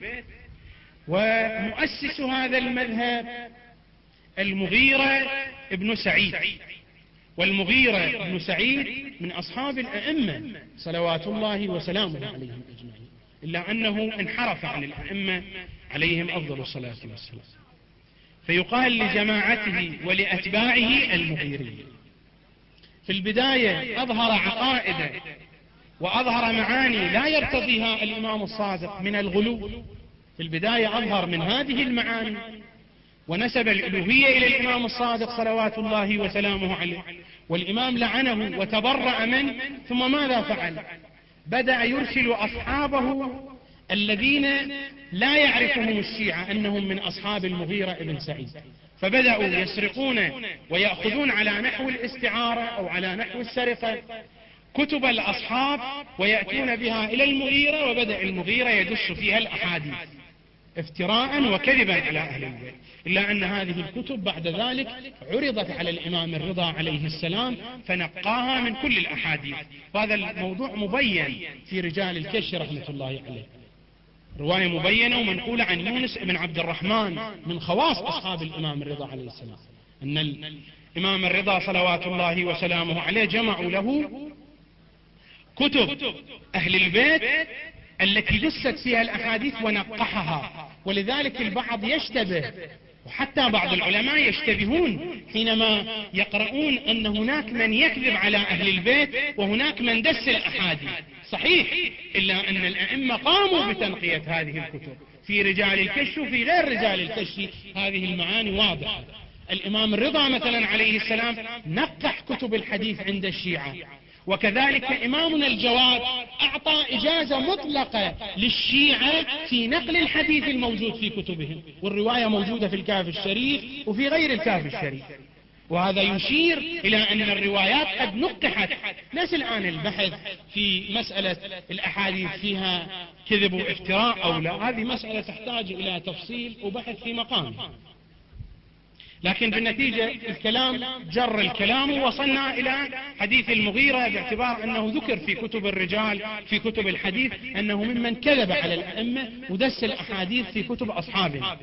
ومؤسس هذا المذهب المغيرة ابن سعيد. والمغيرة ابن سعيد من أصحاب الأئمة صلوات الله وسلامه عليهم أجمعين، إلا أنه انحرف عن الأئمة عليهم أفضل الصلاة والسلام. فيقال لجماعته ولأتباعه المغيري. في البداية أظهر عقائد وأظهر معاني لا يرتضيها الإمام الصادق من الغلو. في البداية أظهر من هذه المعاني ونسب الألوهية إلى الإمام الصادق صلوات الله وسلامه عليه، والإمام لعنه وتبرأ منه. ثم ماذا فعل؟ بدأ يرسل أصحابه الذين لا يعرفهم الشيعة أنهم من أصحاب المغيرة ابن سعيد، فبدأوا يسرقون ويأخذون على نحو الاستعارة أو على نحو السرقة كتب الأصحاب ويأتون بها إلى المغيرة، وبدأ المغيرة يدس فيها الأحاديث افتراء وكذبا على أهل البيت. إلا أن هذه الكتب بعد ذلك عرضت على الإمام الرضا عليه السلام فنقاها من كل الأحاديث. وهذا الموضوع مبين في رجال الكشف رحمة الله عليه، رواية مبينة ومنقولة عن يونس بن عبد الرحمن من خواص أصحاب الإمام الرضا عليه السلام، أن الإمام الرضا صلوات الله وسلامه عليه جمعوا له كتب أهل البيت التي دست فيها الأحاديث ونقحها. ولذلك البعض يشتبه، وحتى بعض العلماء يشتبهون حينما يقرؤون أن هناك من يكذب على أهل البيت وهناك من دس الأحاديث. صحيح، إلا أن الأئمة قاموا بتنقية هذه الكتب في رجال الكشف وفي غير رجال الكشف. هذه المعاني واضحة. الإمام الرضا مثلا عليه السلام نقح كتب الحديث عند الشيعة، وكذلك إمامنا الجواد أعطى إجازة مطلقة للشيعة في نقل الحديث الموجود في كتبهم، والرواية موجودة في الكافي الشريف وفي غير الكافي الشريف. وهذا يشير إلى أن الروايات قد نقحت. ليس الآن البحث في مسألة الأحاديث فيها كذب وافتراء أو لا، هذه مسألة تحتاج إلى تفصيل وبحث في مقامها. لكن بالنتيجة الكلام جر الكلام ووصلنا إلى حديث المغيرة، باعتبار أنه ذكر في كتب الرجال في كتب الحديث أنه ممن كذب على الأئمة ودس الأحاديث في كتب أصحابه.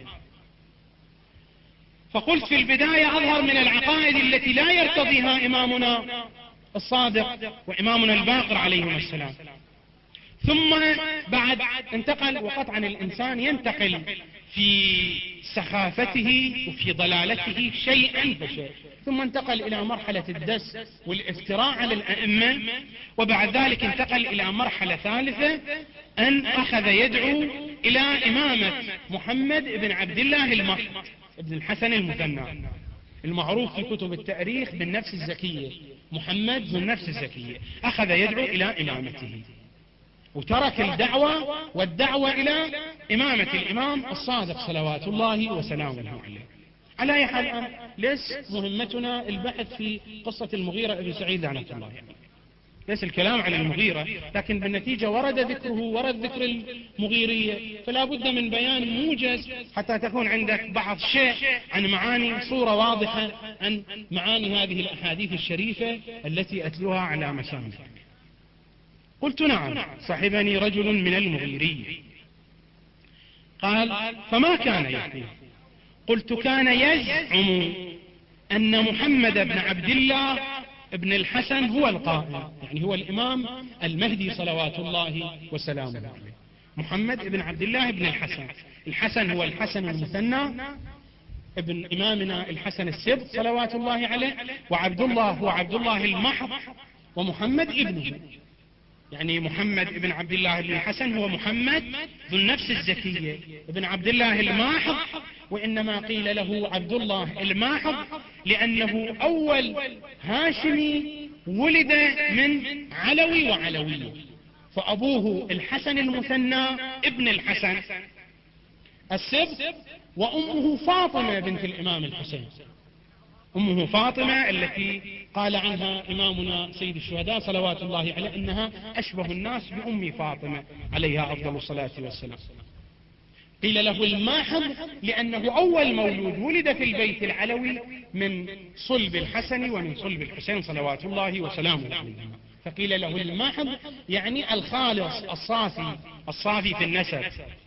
فقلت في البداية أظهر من العقائد التي لا يرتضيها إمامنا الصادق وإمامنا الباقر عليهم السلام. ثم بعد انتقل، وقطعا الإنسان ينتقل في سخافته وفي ضلالته شيئا فشيء، ثم انتقل إلى مرحلة الدس والافتراء على الأئمة، وبعد ذلك انتقل إلى مرحلة ثالثة أن أخذ يدعو إلى إمامة محمد بن عبد الله المحض ابن الحسن المثنى المعروف في كتب التاريخ بالنفس الزكية، محمد ذو النفس الزكية، أخذ يدعو إلى إمامته وترك الدعوة والدعوة إلى إمامة الإمام الصادق صلوات الله وسلامه عليه. على أي حال ليس مهمتنا البحث في قصة المغيرة بن سعيد لعنة الله عليه، ليس الكلام عن المغيرة، لكن بالنتيجة ورد ذكره، ورد ذكر المغيرية، فلا بد من بيان موجز حتى تكون عندك بعض شيء عن معاني، صورة واضحة عن معاني هذه الأحاديث الشريفة التي أتلوها على مسامعك. قلت نعم صاحبني رجل من المغيرية. قال فما كان يقول؟ قلت كان يزعم أن محمد بن عبد الله ابن الحسن هو القائم، يعني هو الإمام المهدي صلوات الله وسلامه عليه. محمد بن عبد الله بن الحسن، الحسن هو الحسن المثنى ابن إمامنا الحسن السبط صلوات الله عليه، وعبد الله هو عبد الله المحض، ومحمد ابنه، يعني محمد بن عبد الله بن الحسن هو محمد ذو النفس الزكية ابن عبد الله الماحض، وإنما قيل له عبد الله الماحض لأنه أول هاشمي ولد من علوي وعلوية، فأبوه الحسن المثنى ابن الحسن السبط، وأمه فاطمة بنت الإمام الحسين، أمه فاطمة التي قال عنها إمامنا سيد الشهداء صلوات الله عليه إنها أشبه الناس بأم فاطمة عليها أفضل الصلاة والسلام. قيل له الماحض لأنه أول مولود ولد في البيت العلوي من صلب الحسن ومن صلب الحسين صلوات الله وسلامه عليه، فقيل له الماحض يعني الخالص الصافي الصافي في النسب.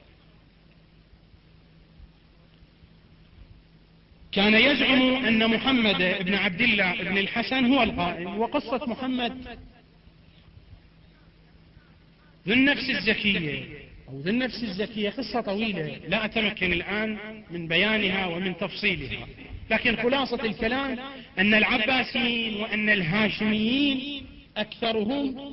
كان يزعم أن محمد بن عبد الله بن الحسن هو القائم. وقصة محمد ذو النفس الزكية أو ذو النفس الزكية قصة طويلة لا أتمكن الآن من بيانها ومن تفصيلها، لكن خلاصة الكلام أن العباسيين وأن الهاشميين أكثرهم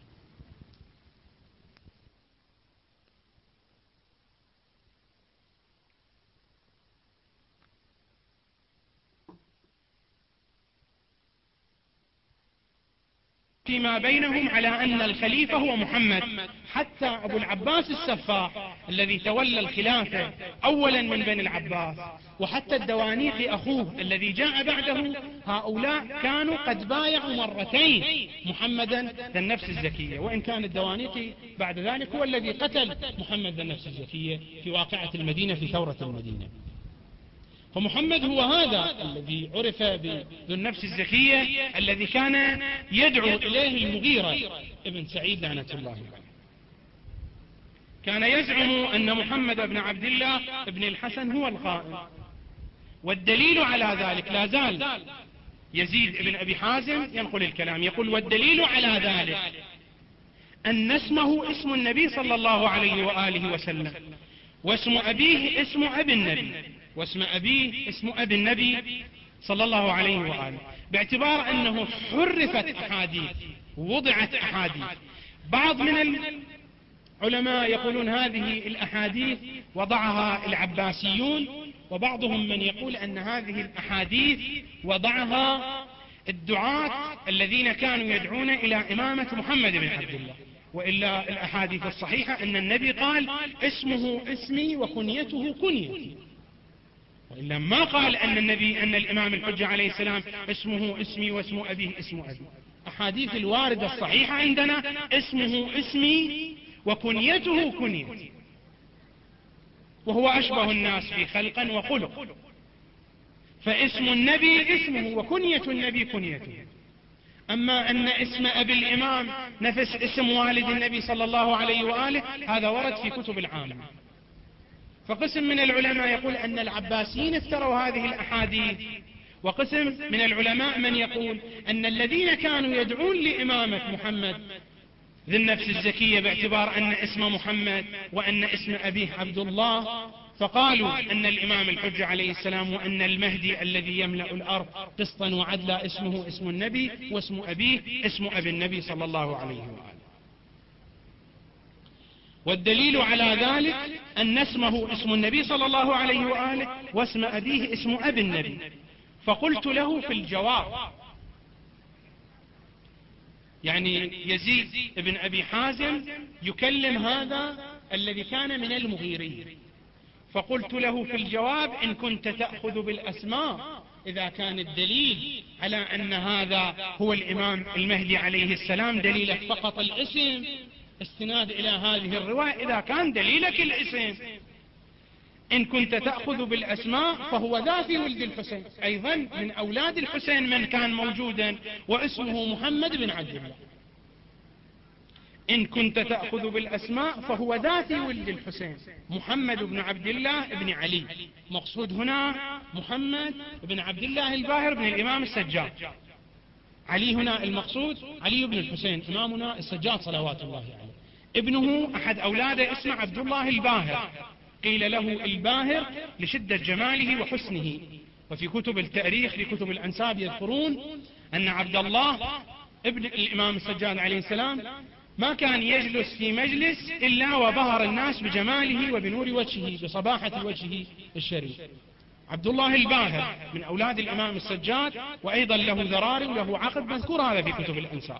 فيما بينهم على أن الخليفة هو محمد، حتى أبو العباس السفاح الذي تولى الخلافة أولا من بني العباس، وحتى الدوانيقي أخوه الذي جاء بعده، هؤلاء كانوا قد بايعوا مرتين محمدا ذا النفس الزكية، وإن كان الدوانيقي بعد ذلك هو الذي قتل محمد ذا النفس الزكية في واقعة المدينة في ثورة المدينة. فمحمد هو هذا الذي عرف بذو النفس الزكية الذي كان يدعو إليه المغيرة ابن سعيد لعنة الله عليه. كان يزعم أن محمد بن عبد الله ابن الحسن هو القائم، والدليل على ذلك لا زال يزيد بن أبي حازم ينقل الكلام يقول والدليل على ذلك أن اسمه اسم النبي صلى الله عليه وآله وسلم، واسم أبيه اسم أبي النبي، واسم أبيه اسم أبي النبي صلى الله عليه وآله، باعتبار أنه حرفت أحاديث ووضعت أحاديث. بعض من العلماء يقولون هذه الأحاديث وضعها العباسيون، وبعضهم من يقول أن هذه الأحاديث وضعها الدعاة الذين كانوا يدعون إلى إمامة محمد بن عبد الله. وإلا الأحاديث الصحيحة أن النبي قال اسمه اسمي وكنيته كنيتي، وإلا ما قال أن النبي أن الإمام الحجة عليه السلام اسمه اسمي واسم أبيه اسم أبي. أحاديث الواردة الصحيحة عندنا اسمه اسمي وكنيته كنيتي، وهو أشبه الناس في خلقا وخلق، فاسم النبي اسمه وكنية النبي كنيته. أما أن اسم أبي الإمام نفس اسم والد النبي صلى الله عليه وآله هذا ورد في كتب العامة. فقسم من العلماء يقول أن العباسيين افتروا هذه الأحاديث، وقسم من العلماء من يقول أن الذين كانوا يدعون لإمامة محمد ذي النفس الزكية باعتبار أن اسم محمد وأن اسم أبيه عبد الله فقالوا أن الإمام الحجة عليه السلام وأن المهدي الذي يملأ الأرض قسطا وعدلا اسمه اسم النبي واسم أبيه اسم أبي النبي صلى الله عليه وآله. والدليل على ذلك أن اسمه اسم النبي صلى الله عليه وآله واسم أبيه اسم أبي النبي. فقلت له في الجواب، يعني يزيد بن أبي حازم يكلم هذا الذي كان من المغيرية، فقلت له في الجواب: إن كنت تأخذ بالأسماء إذا كان الدليل على أن هذا هو الإمام المهدي عليه السلام دليلك فقط الاسم، استناد إلى هذه الرواية، إذا كان دليلك الاسم، إن كنت تأخذ بالأسماء فهو ذا في ولد الحسين، أيضا من أولاد الحسين من كان موجودا واسمه محمد بن عبد الله. إن كنت تأخذ بالأسماء فهو ذا في ولد الحسين محمد بن عبد الله بن علي، مقصود هنا محمد بن عبد الله الباهر بن الإمام السجاد. علي هنا المقصود علي بن الحسين إمامنا السجاد صلوات الله عليه. ابنه أحد أولاده اسمه عبد الله الباهر، قيل له الباهر لشدة جماله وحسنه. وفي كتب التاريخ في كتب الأنساب يذكرون أن عبد الله ابن الإمام السجاد عليه السلام ما كان يجلس في مجلس إلا وبهر الناس بجماله وبنور وجهه بصباحة وجهه الشريف. عبد الله الباهر من أولاد الإمام السجاد، وأيضا له ذراري وله عقب، مذكور هذا في كتب الأنساب.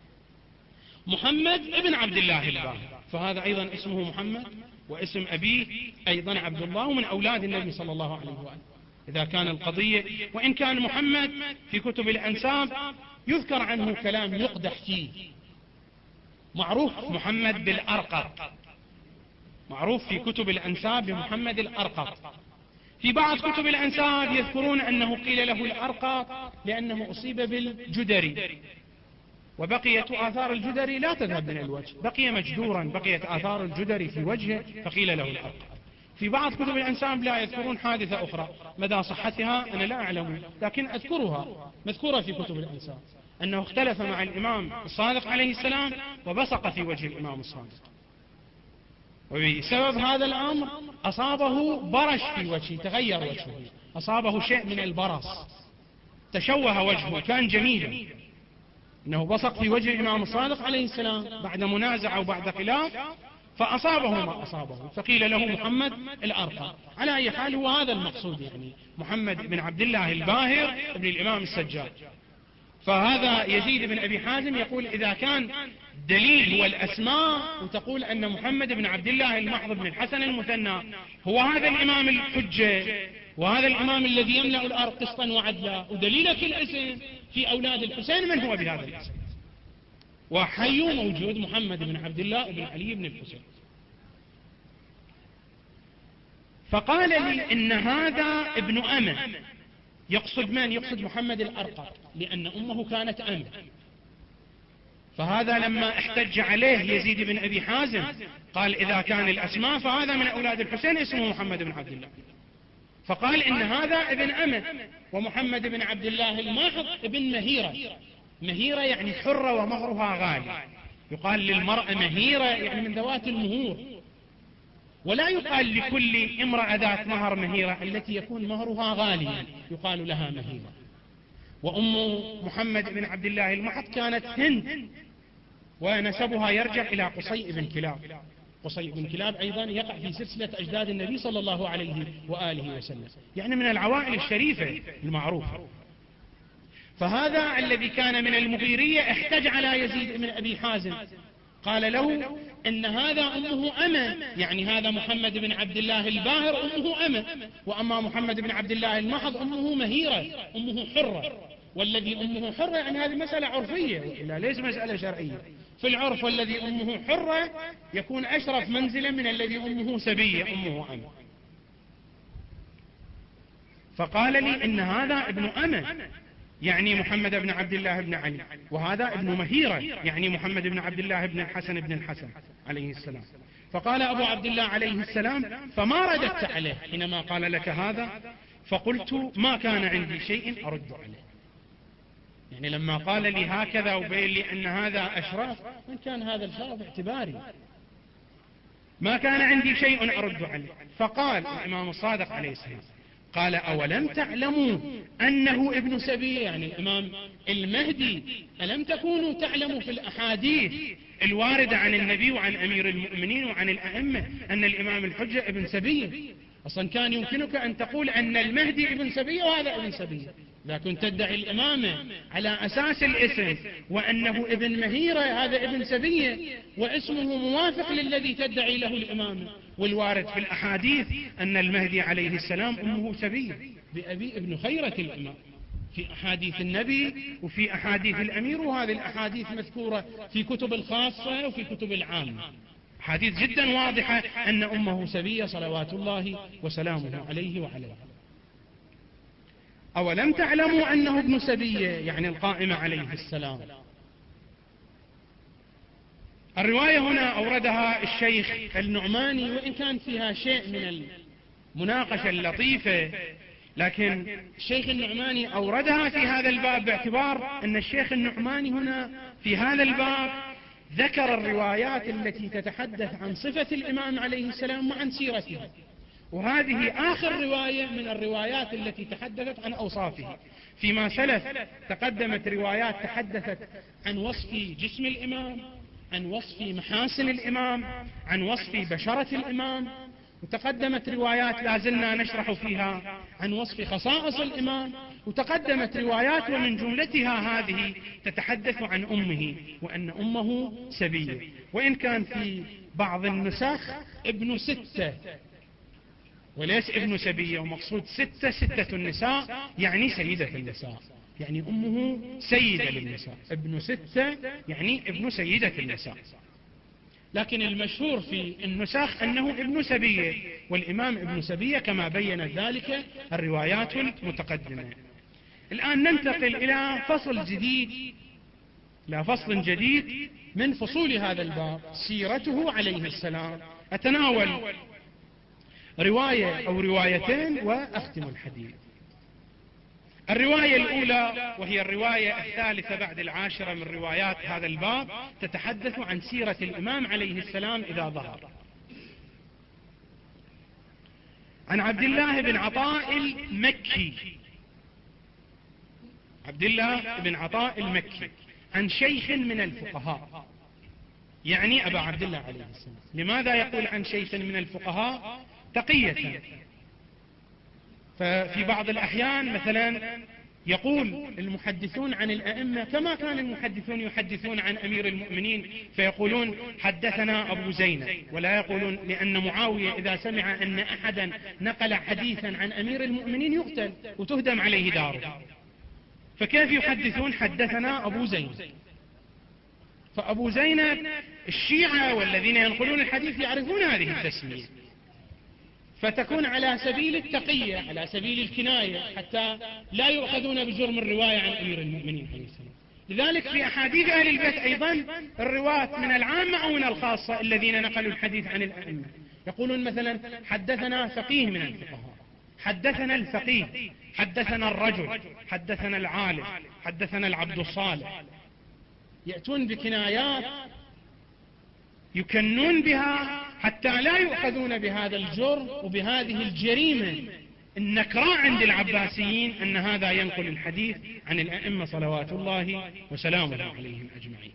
محمد ابن عبد الله الباهر، فهذا أيضا اسمه محمد واسم أبيه أيضا عبد الله، ومن أولاد النبي صلى الله عليه وآله. إذا كان القضية، وإن كان محمد في كتب الأنساب يذكر عنه كلام يقدح فيه، معروف محمد بالأرقط، معروف في كتب الأنساب بمحمد الأرقط. في بعض كتب الأنساب يذكرون أنه قيل له الأرقط لأنه أصيب بالجدري، وبقيت آثار الجدري لا تذهب من الوجه، بقي مجدورا، بقيت آثار الجدري في وجهه فقيل له الأرقط. في بعض كتب الأنساب لا يذكرون حادثة أخرى، مدى صحتها أنا لا أعلم، لكن أذكرها مذكورة في كتب الأنساب، أنه اختلف مع الإمام الصادق عليه السلام وبصق في وجه الإمام الصادق، وبسبب هذا الأمر أصابه برش في وجهه، تغير وجهه، أصابه شيء من البرص، تشوه وجهه، كان جميلا، أنه بصق في وجه الإمام الصادق عليه السلام بعد منازعة وبعد خلاف فأصابه ما أصابه، فقيل له محمد الأرقط. على أي حال هو هذا المقصود، يعني محمد بن عبد الله الباهر ابن الإمام السجاد. فهذا يزيد بن أبي حازم يقول إذا كان دليل هو الأسماء وتقول أن محمد بن عبد الله المحض بن الحسن المثنى هو هذا الإمام الحجة وهذا الإمام الذي يملأ الأرض قسطا وعدلا، ودليلك الاسم في أولاد الحسين من هو بهذا الاسم؟ وحي موجود محمد بن عبد الله بن علي بن الحسين. فقال لي إن هذا ابن أمه، يقصد من؟ يقصد محمد الأرقط، لأن أمه كانت أمه. فهذا لما احتج عليه يزيد بن أبي حازم قال إذا كان الأسماء فهذا من أولاد الحسين اسمه محمد بن عبد الله، فقال إن هذا ابن أمه، ومحمد بن عبد الله الماحض ابن مهيرة. مهيرة يعني حرة ومهرها غالي، يقال للمرأة مهيرة يعني من ذوات المهور، ولا يقال لكل امرأة ذات مهر مهيرة، التي يكون مهرها غاليا يقال لها مهيرة. وأم محمد بن عبد الله المحض كانت هند، ونسبها يرجع إلى قصي بن كلاب. قصي بن كلاب أيضا يقع في سلسلة أجداد النبي صلى الله عليه وآله وسلم، يعني من العوائل الشريفة المعروفة. فهذا الذي كان من المغيرية احتج على يزيد بن أبي حازم، قال له إن هذا أمه أمة، يعني هذا محمد بن عبد الله الباهر أمه أمة، وأما محمد بن عبد الله المحض أمه مهيرة، أمه حرة. والذي أمه حرة يعني هذه مسألة عرفية وإلا ليس مسألة شرعية. في العرف والذي أمه حرة يكون أشرف منزلا من الذي أمه سبية أمه أمة. فقال لي إن هذا ابن أمة يعني محمد بن عبد الله بن علي، وهذا ابن مهيرة يعني محمد بن عبد الله بن الحسن بن الحسن عليه السلام. فقال أبو عبد الله عليه السلام فما رددت عليه حينما قال لك هذا؟ فقلت ما كان عندي شيء أرد عليه، يعني لما قال لي هكذا وبين لي أن هذا أشرف، من كان هذا الشرف اعتباري، ما كان عندي شيء أرد عليه. فقال الإمام الصادق عليه السلام قال أولم تعلموا أنه ابن سبي، يعني الإمام المهدي، ألم تكونوا تعلموا في الأحاديث الواردة عن النبي وعن أمير المؤمنين وعن الأئمة أن الإمام الحجة ابن سبي؟ أصلا كان يمكنك أن تقول أن المهدي ابن سبي وهذا ابن سبي، إذا كنت تدعي الإمامة على أساس الاسم وأنه ابن مهيرة هذا ابن سبية واسمه موافق للذي تدعي له الإمامة. والوارد في الأحاديث أن المهدي عليه السلام أمه سبية بأبي ابن خيرة الإمام، في أحاديث النبي وفي أحاديث الأمير، وهذه الأحاديث مذكورة في كتب الخاصة وفي كتب العامة، حديث جدا واضحة أن أمه سبية صلوات الله وسلامه عليه وعليه. أولم تعلموا أنه ابن سبية يعني القائمة عليه السلام. الرواية هنا أوردها الشيخ النعماني، وإن كان فيها شيء من المناقشة اللطيفة، لكن الشيخ النعماني أوردها في هذا الباب باعتبار أن الشيخ النعماني هنا في هذا الباب ذكر الروايات التي تتحدث عن صفة الإمام عليه السلام وعن سيرته، وهذه آخر رواية من الروايات التي تحدثت عن أوصافه. فيما سلف تقدمت روايات تحدثت عن وصف جسم الإمام، عن وصف محاسن الإمام، عن وصف بشرة الإمام، وتقدمت روايات لا زلنا نشرح فيها عن وصف خصائص الإمام، وتقدمت روايات ومن جملتها هذه تتحدث عن أمه وأن أمه سبية، وإن كان في بعض النسخ ابن ستة وليس ابن سبية، ومقصود ستة ستة النساء يعني سيدة النساء، يعني أمه سيدة للنساء، ابن ستة يعني ابن سيدة النساء. لكن المشهور في النسخ أنه ابن سبية، والإمام ابن سبية كما بيّنت ذلك الروايات المتقدمة. الآن ننتقل إلى فصل جديد، إلى فصل جديد من فصول هذا الباب، سيرته عليه السلام. أتناول رواية أو روايتين وأختم الحديث. الرواية الأولى وهي الرواية الثالثة بعد العاشرة من روايات هذا الباب تتحدث عن سيرة الإمام عليه السلام إذا ظهر. عن عبد الله بن عطاء المكي، عبد الله بن عطاء المكي عن شيخ من الفقهاء، يعني أبا عبد الله عليه السلام. لماذا يقول عن شيخ من الفقهاء؟ تقية. ففي بعض الأحيان مثلا يقول المحدثون عن الأئمة كما كان المحدثون يحدثون عن أمير المؤمنين فيقولون حدثنا أبو زينب، ولا يقولون، لأن معاوية إذا سمع أن أحدا نقل حديثا عن أمير المؤمنين يقتل وتهدم عليه داره، فكيف يحدثون حدثنا أبو زينب؟ فأبو زينب الشيعة والذين ينقلون الحديث يعرفون هذه التسمية، فتكون على سبيل التقية، على سبيل الكناية، حتى لا يؤخذون بجرم الرواية عن أمير المؤمنين عليه السلام. لذلك في أحاديث أهل البيت أيضا الرواة من العامة أو من الخاصة الذين نقلوا الحديث عن الأئمة يقولون مثلا حدثنا فقيه من الفقهاء، حدثنا الفقيه، حدثنا الرجل، حدثنا العالم، حدثنا العبد الصالح، يأتون بكنايات يكنون بها حتى لا يؤخذون بهذا الجرم وبهذه الجريمة النكراء عند العباسيين أن هذا ينقل الحديث عن الأئمة صلوات الله وسلامه عليهم أجمعين.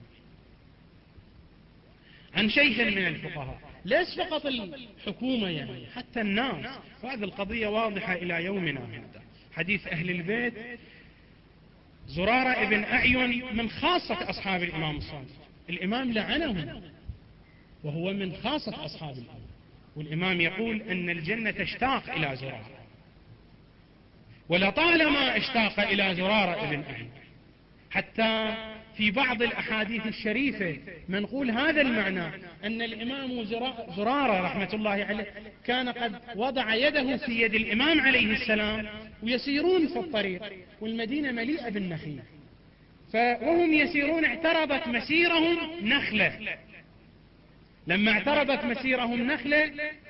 عن شيخ من الفقهاء، ليس فقط الحكومة يعني حتى الناس، وهذه القضية واضحة إلى يومنا هذا. حديث أهل البيت زرارة ابن أعين من خاصة أصحاب الإمام الصادق، الإمام لعنهم وهو من خاصة أصحاب الإمام، والإمام يقول أن الجنة تشتاق إلى زرارة، ولطالما اشتاق إلى زرارة ابن أعين، حتى في بعض الأحاديث الشريفة منقول هذا المعنى أن الإمام زرارة رحمة الله عليه كان قد وضع يده في يد الإمام عليه السلام ويسيرون في الطريق والمدينة مليئة بالنخيل، فوهم يسيرون اعترضت مسيرهم نخلة، لما اعترضت مسيرهم نخلة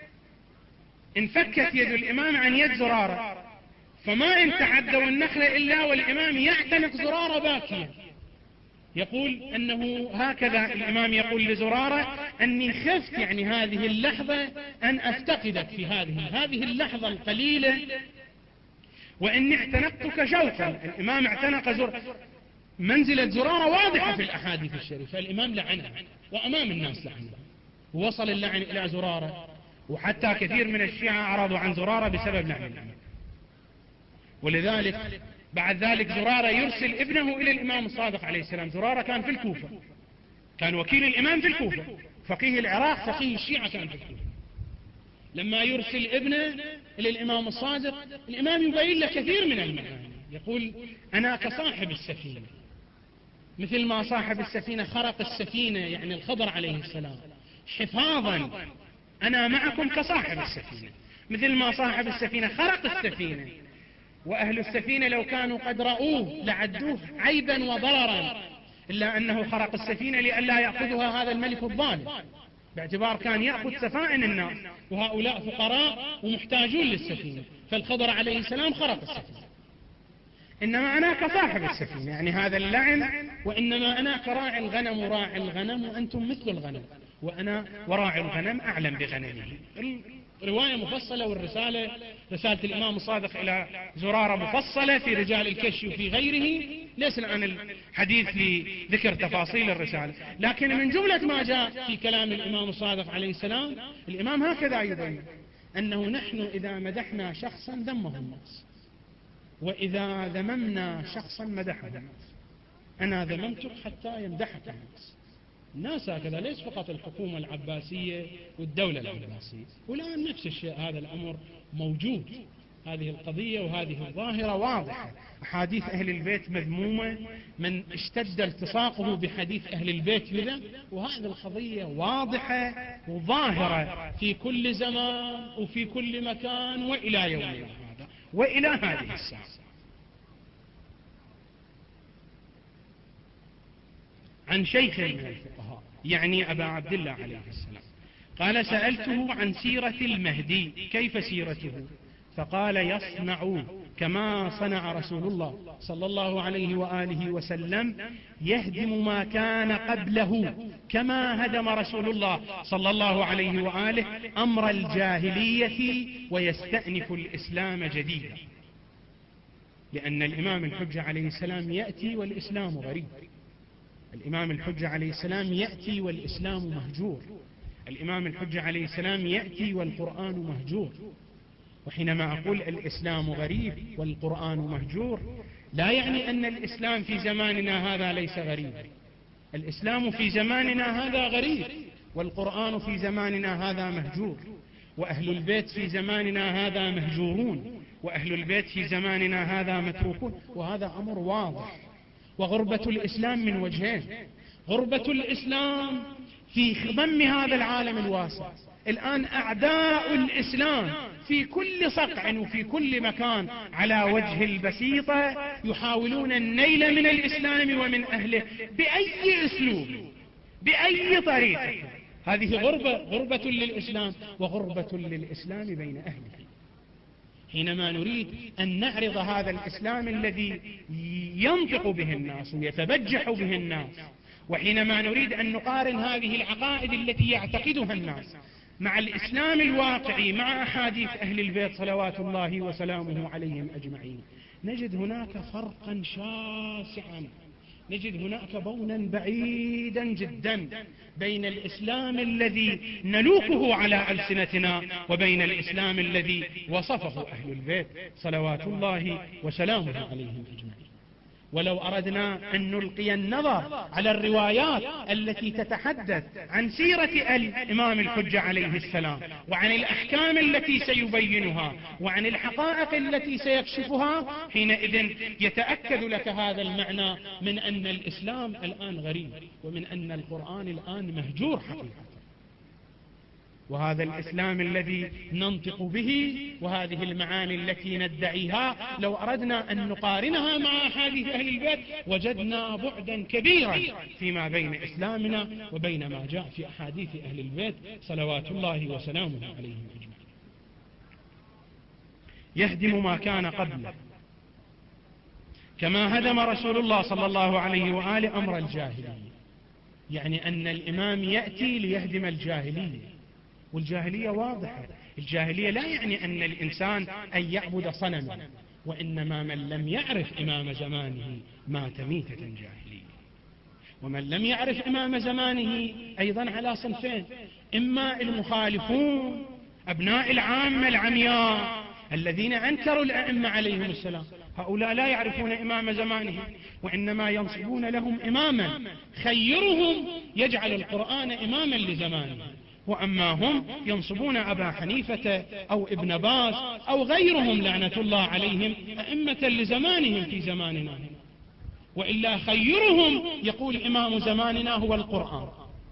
انفكت يد الإمام عن يد زرارة، فما ان تعدوا النخلة إلا والإمام يعتنق زرارة باكيا، يقول أنه هكذا الإمام يقول لزرارة أني خفت يعني هذه اللحظة أن أفتقدك في هذه هذه اللحظة القليلة، وإني اعتنقتك شوقا. الإمام اعتنق زر منزلة زرارة واضحة في الأحاديث الشريفة، الإمام لعنها وأمام الناس لعنها، ووصل اللعن إلى زرارة، وحتى كثير من الشيعة أعرضوا عن زرارة بسبب لعن الإمام. ولذلك بعد ذلك زرارة يرسل ابنه إلى الإمام الصادق عليه السلام. زرارة كان في الكوفة، كان وكيل الإمام في الكوفة، فقيه العراق، فقيه الشيعة كان في الكوفة. لما يرسل ابنه إلى الإمام الصادق، الإمام يبين له كثير من المعاني، يقول أنا كصاحب السفينة، مثل ما صاحب السفينة خرق السفينة يعني الخضر عليه السلام حفاظا، أنا معكم كصاحب السفينة، مثل ما صاحب السفينة خرق السفينة، وأهل السفينة لو كانوا قد رأوه لعدوه عيبا وضررا، إلا أنه خرق السفينة لئلا يأخذها هذا الملك الظالم، باعتبار كان يأخذ سفائن الناس، وهؤلاء فقراء ومحتاجون للسفينة، فالخضر عليه السلام خرق السفينة. إنما أنا كصاحب السفينة يعني هذا اللعن، وإنما أنا كراعي الغنم وراعي الغنم وأنتم مثل الغنم، وأنا وراعي الغنم أعلم بغنمه. رواية مفصلة، والرسالة رسالة الإمام الصادق إلى زرارة مفصلة في رجال الكشف وفي غيره، ليس الآن الحديث لذكر تفاصيل الرسالة، لكن من جملة ما جاء في كلام الإمام الصادق عليه السلام، الإمام هكذا يبين أنه نحن إذا مدحنا شخصا ذمه الناس، وإذا ذممنا شخصا مدحه الناس. أنا ذممتك حتى يمدحك الناس، الناس هكذا، ليس فقط الحكومة العباسية والدولة العباسية. والآن نفس الشيء، هذا الأمر موجود، هذه القضية وهذه الظاهرة واضحة. أحاديث أهل البيت مذمومة، من اشتد التصاقه بحديث أهل البيت بذا، وهذه القضية واضحة وظاهرة في كل زمان وفي كل مكان وإلى يومنا هذا وإلى هذه الساعة. عن شيخ من الفقهاء يعني أبا عبد الله عليه السلام قال سألته عن سيرة المهدي كيف سيرته، فقال يصنع كما صنع رسول الله صلى الله عليه وآله وسلم، يهدم ما كان قبله كما هدم رسول الله صلى الله عليه وآله أمر الجاهلية ويستأنف الإسلام جديدا. لأن الإمام الحجة عليه السلام يأتي والإسلام غريب، الإمام الحجة عليه السلام يأتي والإسلام مهجور، الإمام الحجة عليه السلام يأتي والقرآن مهجور. وحينما أقول الإسلام غريب والقرآن مهجور، لا يعني أن الإسلام في زماننا هذا ليس غريبا، الإسلام في زماننا هذا غريب، والقرآن في زماننا هذا مهجور، وأهل البيت في زماننا هذا مهجورون، وأهل البيت في زماننا هذا متروكون، وهذا أمر واضح. وغربة الإسلام من وجهين، غربة الإسلام في ضم هذا العالم الواسع، الآن أعداء الإسلام في كل صقع وفي كل مكان على وجه البسيطة يحاولون النيل من الإسلام ومن أهله بأي أسلوب بأي طريقة. هذه غربة غربة للإسلام وغربة للإسلام بين أهله. حينما نريد أن نعرض هذا الإسلام الذي ينطق به الناس ويتبجح به الناس، وحينما نريد أن نقارن هذه العقائد التي يعتقدها الناس مع الإسلام الواقعي مع أحاديث أهل البيت صلوات الله وسلامه عليهم أجمعين، نجد هناك فرقا شاسعا، نجد هناك بونا بعيدا جدا بين الإسلام الذي نلوكه على ألسنتنا وبين الإسلام الذي وصفه أهل البيت صلوات الله وسلامه عليهم أجمعين. ولو أردنا أن نلقي النظر على الروايات التي تتحدث عن سيرة الإمام الحجة عليه السلام وعن الأحكام التي سيبينها وعن الحقائق التي سيكشفها، حينئذ يتأكد لك هذا المعنى من أن الإسلام الآن غريب، ومن أن القرآن الآن مهجور حقيقة. وهذا الإسلام الذي ننطق به وهذه المعاني التي ندعيها، لو أردنا أن نقارنها مع أحاديث أهل البيت وجدنا بعدا كبيرا فيما بين إسلامنا وبين ما جاء في أحاديث أهل البيت صلوات الله وسلامه عليهم أجمعين. يهدم ما كان قبله كما هدم رسول الله صلى الله عليه وآله أمر الجاهلية. يعني أن الإمام يأتي ليهدم الجاهلية، والجاهلية واضحة. الجاهلية لا يعني أن الإنسان أن يعبد صنما، وإنما من لم يعرف إمام زمانه مات ميتة جاهلية. ومن لم يعرف إمام زمانه أيضا على صنفين: إما المخالفون أبناء العامة العمياء الذين أنكروا الأئمة عليهم السلام، هؤلاء لا يعرفون إمام زمانه، وإنما ينصبون لهم إماما خيرهم يجعل القرآن إماما لزمانه. وأما هم ينصبون أبا حنيفة أو ابن باز أو غيرهم لعنة الله عليهم أئمة لزمانهم في زماننا، وإلا خيرهم يقول إمام زماننا هو القرآن.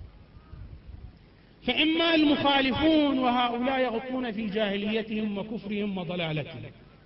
فإما المخالفون وهؤلاء يغطون في جاهليتهم وكفرهم وضلالتهم،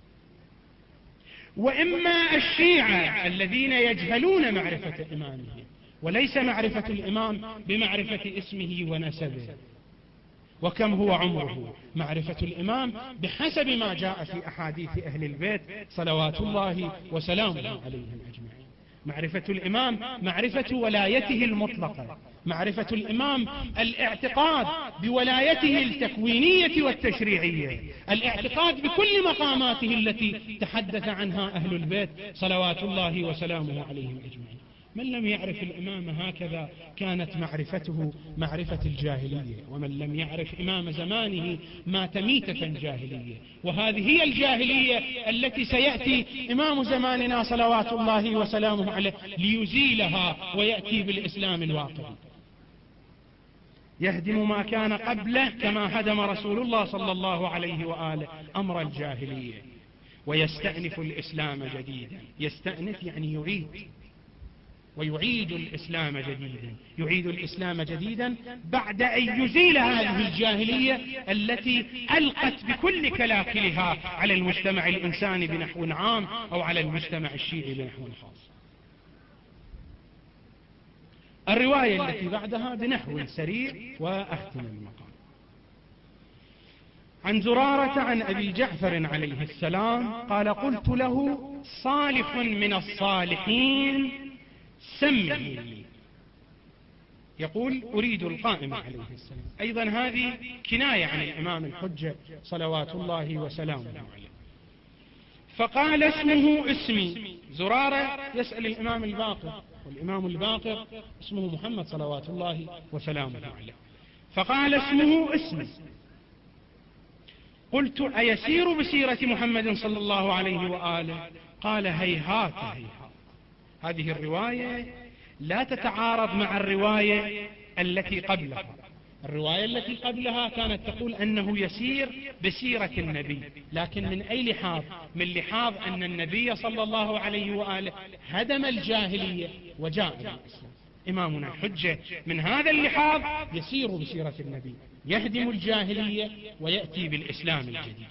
وإما الشيعة الذين يجهلون معرفة إمامه، وليس معرفة الإمام بمعرفة اسمه ونسبه وكم هو عمره، معرفة الإمام بحسب ما جاء في أحاديث أهل البيت صلوات الله وسلامه عليهم أجمعين. معرفة الإمام معرفة ولايته المطلقة، معرفة الإمام الاعتقاد بولايته التكوينية والتشريعية، الاعتقاد بكل مقاماته التي تحدث عنها أهل البيت صلوات الله وسلامه عليهم أجمعين. من لم يعرف الإمام هكذا كانت معرفته معرفة الجاهلية، ومن لم يعرف إمام زمانه مات ميتة جاهلية. وهذه هي الجاهلية التي سيأتي إمام زماننا صلوات الله وسلامه عليه ليزيلها ويأتي بالإسلام الواقعي، يهدم ما كان قبله كما هدم رسول الله صلى الله عليه وآله أمر الجاهلية، ويستأنف الإسلام جديدا. يستأنف يعني يعيد، ويعيد الإسلام جديدا، يعيد الإسلام جديدا بعد أن يزيل هذه الجاهلية التي ألقت بكل كلاكلها على المجتمع الإنساني بنحو عام أو على المجتمع الشيعي بنحو خاص. الرواية التي بعدها بنحو سريع وأختم المقام. عن زرارة عن أبي جعفر عليه السلام قال: قلت له: صالح من الصالحين سمه لي. يقول: أريد القائم عليه السلام. أيضا هذه كناية عن الإمام الحجة صلوات الله وسلامه عليه. فقال: اسمه اسمي. زرارة يسأل الإمام الباقر، والإمام الباقر اسمه محمد صلوات الله وسلامه عليه. فقال: اسمه اسمي. قلت: أيسير بسيرة محمد صلى الله عليه وآله؟ قال: هيهات هيهات. هذه الرواية لا تتعارض مع الرواية التي قبلها. الرواية التي قبلها كانت تقول أنه يسير بسيرة النبي، لكن من أي لحاظ؟ من لحاظ أن النبي صلى الله عليه وآله هدم الجاهلية وجاء بالإسلام. إمامنا حجة من هذا اللحاظ يسير بسيرة النبي، يهدم الجاهلية ويأتي بالإسلام الجديد.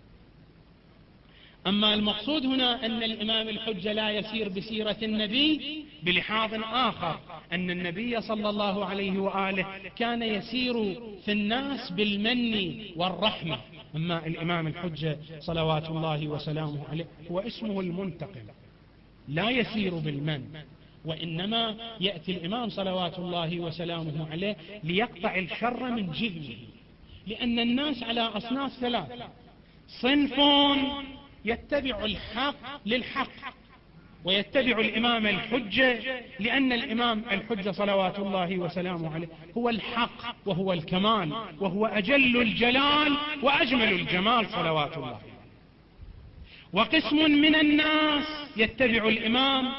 أما المقصود هنا أن الإمام الحجة لا يسير بسيرة النبي بلحاظ آخر، أن النبي صلى الله عليه وآله كان يسير في الناس بالمن والرحمة. أما الإمام الحجة صلوات الله وسلامه عليه هو اسمه المنتقم، لا يسير بالمن، وإنما يأتي الإمام صلوات الله وسلامه عليه ليقطع الشر من جذره. لأن الناس على أصناف ثلاثة: صنف يتبع الحق للحق ويتبع الإمام الحجة، لأن الإمام الحجة صلوات الله وسلامه عليه هو الحق وهو الكمال وهو أجل الجلال وأجمل الجمال صلوات الله. وقسم من الناس يتبع الإمام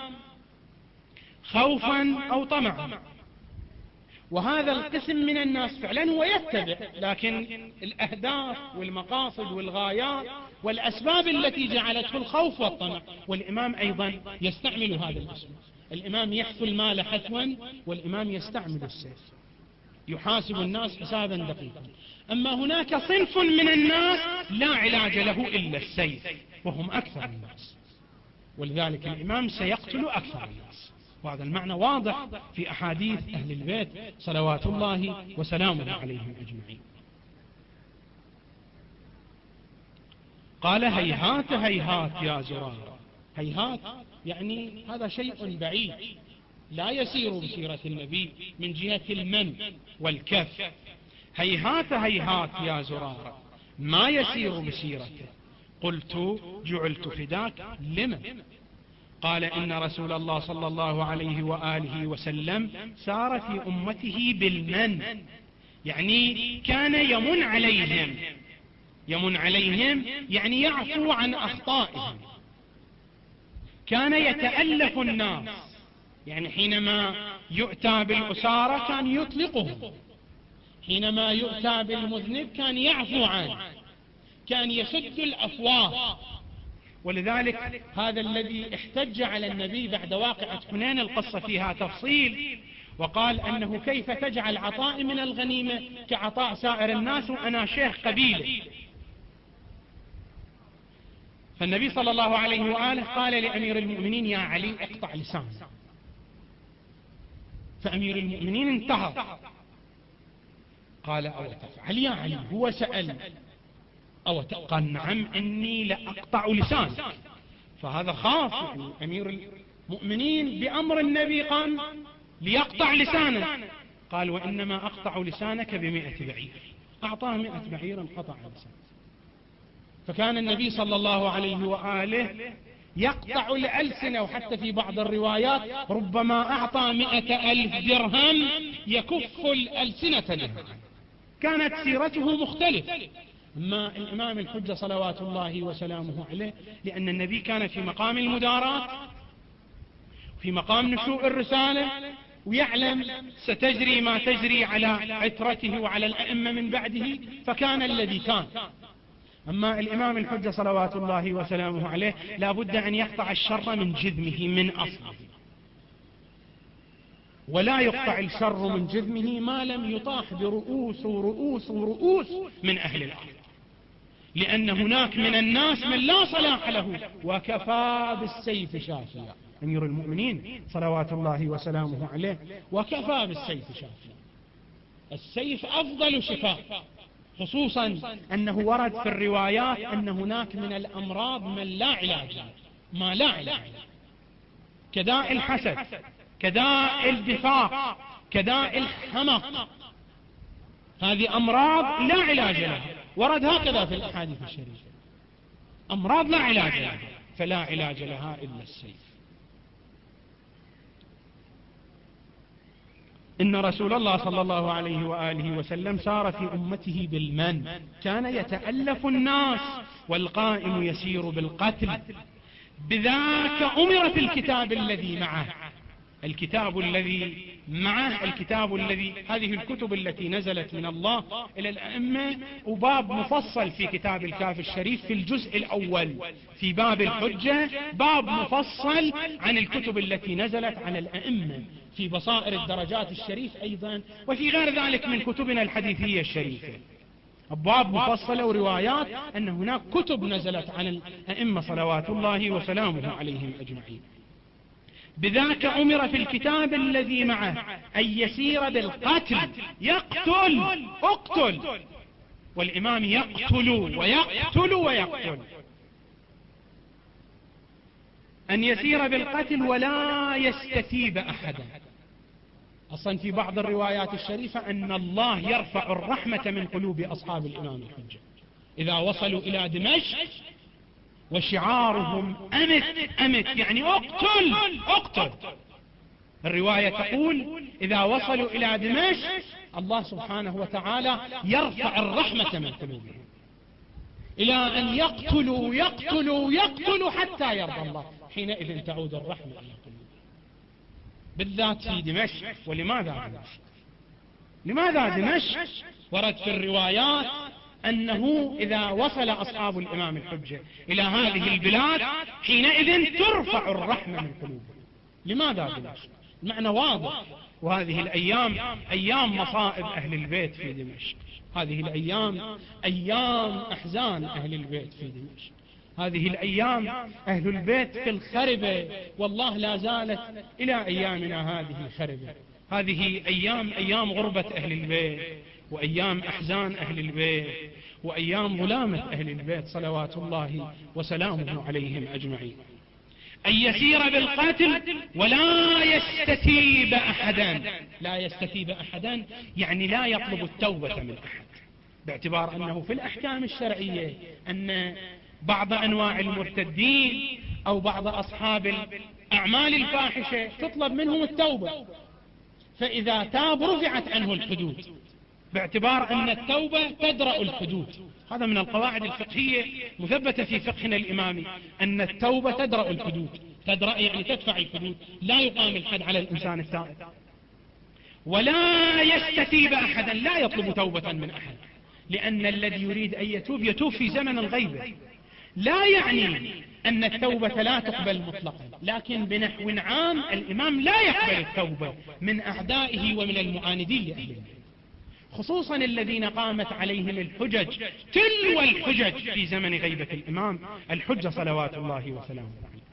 خوفا أو طمعا، وهذا القسم من الناس فعلا هو يتبع، لكن الأهداف والمقاصد والغايات والأسباب التي جعلته الخوف والطمع. والإمام أيضا يستعمل هذا الاسم. الإمام يحث المال حثوا، والإمام يستعمل السيف، يحاسب الناس حسابا دقيقا. أما هناك صنف من الناس لا علاج له إلا السيف، وهم أكثر الناس، ولذلك الإمام سيقتل أكثر الناس. وهذا المعنى واضح في أحاديث أهل البيت صلوات الله وسلامه عليهم أجمعين. قال: هيهات هيهات يا زرارة. هيهات يعني هذا شيء بعيد، لا يسير بسيرة النبي من جهة المن والكف. هيهات هيهات يا زرارة ما يسير بسيرته. قلت جعلت فداك لمن؟ قال إن رسول الله صلى الله عليه وآله وسلم سار في أمته بالمن، يعني كان يمن عليهم. يمن عليهم يعني يعفو عن أخطائهم. كان يتألف الناس، يعني حينما يؤتى بالأسارة كان يطلقهم، حينما يؤتى بالمذنب كان يعفو عنه، كان يسد الأفواه. ولذلك هذا الذي احتج على النبي بعد واقعة حنين، القصة فيها تفصيل، وقال أنه كيف تجعل عطائي من الغنيمة كعطاء سائر الناس وأنا شيخ قبيلة. فالنبي صلى الله عليه وآله قال لأمير المؤمنين يا علي اقطع لسانه. فأمير المؤمنين انتهر، قال أو تفعل يا علي؟ هو سأل أو قال نعم إني لأقطع لسانك. فهذا خاف، يعني أمير المؤمنين بأمر النبي قام ليقطع لسانه. قال وإنما أقطع لسانك بمئة بعير. أعطاه مئة بعير قطع لسانه. فكان النبي صلى الله عليه وآله يقطع الألسنة، وحتى في بعض الروايات ربما أعطى مئة ألف درهم يكف الألسنة درهم. كانت سيرته مختلفة. أما الإمام الحجة صلوات الله وسلامه عليه، لأن النبي كان في مقام المدارات، في مقام نشوء الرسالة، ويعلم ستجري ما تجري على عترته وعلى الأئمة من بعده، فكان الذي كان. أما الإمام الحجة صلوات الله وسلامه عليه لا بد أن يقطع الشر من جذمه من أصله، ولا يقطع الشر من جذمه ما لم يطاح برؤوس ورؤوس ورؤوس من أهل الأرض، لأن هناك من الناس من لا صلاح له وكفى بالسيف شافيا. أمير المؤمنين صلوات الله وسلامه عليه وكفى بالسيف شافيا. السيف أفضل شفاء، خصوصا أنه ورد في الروايات أن هناك من الأمراض من لا علاج له، ما لا علاج له، كداء الحسد، كداء الدفاق، كداء الحمق. هذه أمراض لا علاج لها، ورد هكذا في الأحاديث الشريفة، أمراض لا علاج لها، فلا علاج لها إلا السيف. إن رسول الله صلى الله عليه وآله وسلم سار في أمته بالمن، كان يتألف الناس والقائم يسير بالقتل. بذاك أمر في الكتاب الذي معه. الكتاب الذي معه الكتاب الذي هذه الكتب التي نزلت من الله إلى الأئمة، وباب مفصل في كتاب الكافي الشريف في الجزء الأول في باب الحجة، باب مفصل عن الكتب التي نزلت على الأئمة في بصائر الدرجات الشريف أيضا، وفي غير ذلك من كتبنا الحديثية الشريفة، أبواب مفصلة وروايات أن هناك كتب نزلت عن الأئمة صلوات الله وسلامه عليهم أجمعين. بذاك أمر في الكتاب الذي معه أن يسير بالقتل، يقتل، اقتل، والإمام يقتل ويقتل ويقتل، أن يسير بالقتل ولا يستتيب أحدا. أصلا في بعض الروايات الشريفة أن الله يرفع الرحمة من قلوب أصحاب الإمام الحجة إذا وصلوا إلى دمشق وشعارهم أمت أمت، يعني اقتل اقتل. الرواية تقول إذا وصلوا إلى دمشق الله سبحانه وتعالى يرفع الرحمة من قلوبهم إلى أن يقتلوا يقتلوا يقتلوا حتى يرضى الله، حينئذ تعود الرحمة إلى قلوبهم، بالذات في دمشق. ولماذا دمشق؟ لماذا دمشق؟ ورد في الروايات أنه إذا وصل أصحاب الإمام الحجة إلى هذه البلاد حينئذ ترفع الرحمة من قلوبهم. لماذا دمشق؟ المعنى واضح. وهذه الأيام أيام مصائب أهل البيت في دمشق، هذه الأيام أيام أحزان أهل البيت في دمشق، هذه الأيام أهل البيت في الخربة، والله لا زالت إلى أيامنا هذه الخربة. هذه أيام أيام غربة أهل البيت، وأيام أحزان أهل البيت، وأيام ظلامة أهل البيت صلوات الله وسلامه عليهم أجمعين. أن يسير بالقتل ولا يستتيب أحدا. لا يستتيب أحدا يعني لا يطلب التوبة من أحد، باعتبار أنه في الأحكام الشرعية أن بعض أنواع المرتدين أو بعض أصحاب الأعمال الفاحشة تطلب منهم التوبة، فإذا تاب رفعت عنه الحدود، باعتبار أن التوبة تدرأ الحدود. هذا من القواعد الفقهية مثبتة في فقهنا الإمامي، أن التوبة تدرأ الحدود. تدرأ يعني تدفع الحدود، لا يقام الحد على الإنسان التائب. ولا يستتيب أحدا، لا يطلب توبة من أحد، لأن الذي يريد أن يتوب يتوب في زمن الغيبة. لا يعني أن التوبة لا تقبل مطلقا، لكن بنحو عام الإمام لا يقبل التوبة من أعدائه ومن المعاندين لأهله، خصوصا الذين قامت عليهم الحجج تلو الحجج في زمن غيبة الإمام، الحجة صلوات الله وسلامه عليه.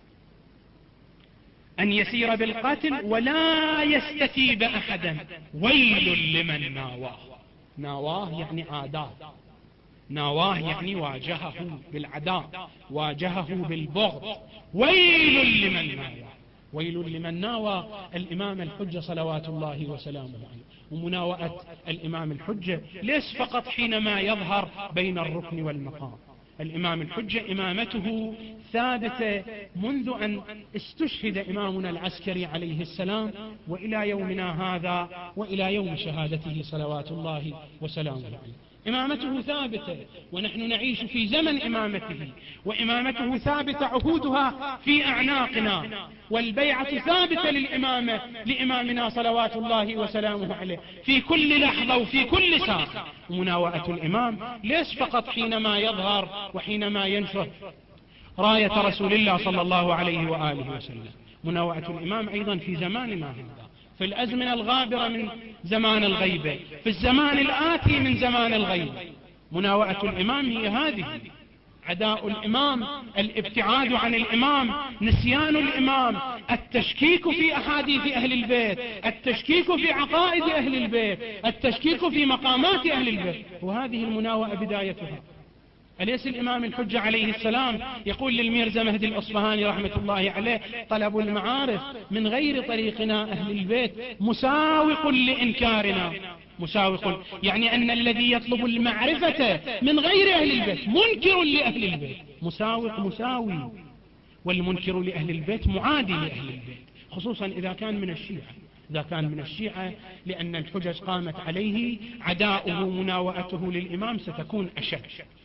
أن يسير بالقتل ولا يستتيب أحدا، ويل لمن ناواه. ناواه يعني عاداه، ناواه يعني واجهه بالعداء، واجهه بالبغض. ويل لمن ناواه، ويل لمن ناوى الإمام الحجة صلوات الله وسلامه عليه. ومناوئة الإمام الحجة ليس فقط حينما يظهر بين الركن والمقام. الإمام الحجة إمامته ثابتة منذ أن استشهد إمامنا العسكري عليه السلام وإلى يومنا هذا وإلى يوم شهادته صلوات الله وسلامه عليه. إمامته ثابتة ونحن نعيش في زمن إمامته، وإمامته ثابتة عهودها في أعناقنا، والبيعة ثابتة للإمامة لإمامنا صلوات الله وسلامه عليه في كل لحظة وفي كل ساعة. مناوئة الإمام ليس فقط حينما يظهر وحينما ينشر راية رسول الله صلى الله عليه وآله وسلم، مناوئة الإمام أيضا في زماننا هذا، في الأزمنة الغابرة من زمان الغيبة، في الزمان الآتي من زمان الغيبة. مناوئة الإمام هي هذه: عداء الإمام، الابتعاد عن الإمام، نسيان الإمام، التشكيك في أحاديث أهل البيت، التشكيك في عقائد أهل البيت، التشكيك في مقامات أهل البيت. وهذه المناوئة بدايتها. أليس الإمام الحجة عليه السلام يقول للميرزا مهدي الأصفهاني رحمة الله عليه: طلب المعارف من غير طريقنا أهل البيت مساوق لإنكارنا. مساوق يعني أن الذي يطلب المعرفة من غير أهل البيت منكر لأهل البيت. مساوق مساوي، والمنكر لأهل البيت معادي لأهل البيت، خصوصا إذا كان من الشيعة. إذا كان من الشيعة لأن الحجج قامت عليه، عداؤه مناوئته للإمام ستكون أشد.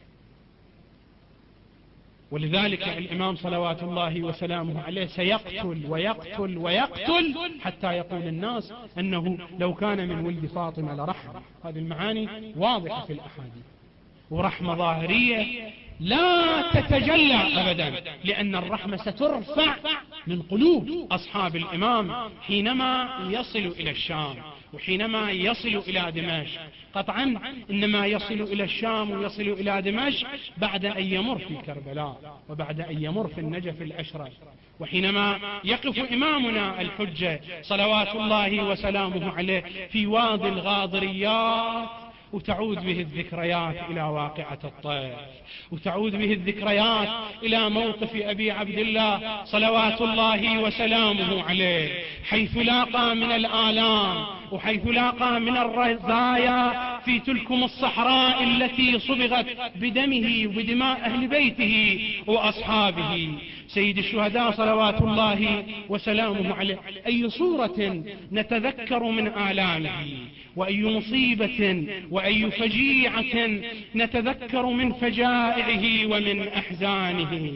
ولذلك الإمام صلوات الله وسلامه عليه سيقتل ويقتل ويقتل حتى يقول الناس أنه لو كان من ولد فاطمة لرحمة. هذه المعاني واضحة في الأحاديث، ورحمة ظاهرية لا تتجلى أبدا، لأن الرحمة سترفع من قلوب أصحاب الإمام حينما يصل إلى الشام وحينما يصل إلى دمشق. قطعا إنما يصل إلى الشام ويصل إلى دمشق بعد أن يمر في كربلاء وبعد أن يمر في النجف الأشرف، وحينما يقف إمامنا الحجة صلوات الله وسلامه عليه في وادي الغاضريات، وتعود به الذكريات إلى واقعة الطيف، وتعود به الذكريات إلى موقف أبي عبد الله صلوات الله وسلامه عليه، حيث لاقى من الآلام وحيث لاقى من الرزايا في تلكم الصحراء التي صبغت بدمه وبدماء أهل بيته وأصحابه. سيد الشهداء صلوات الله وسلامه عليه، أي صورة نتذكر من آلامه، وأي مصيبة وأي فجيعة نتذكر من فجائعه ومن أحزانه.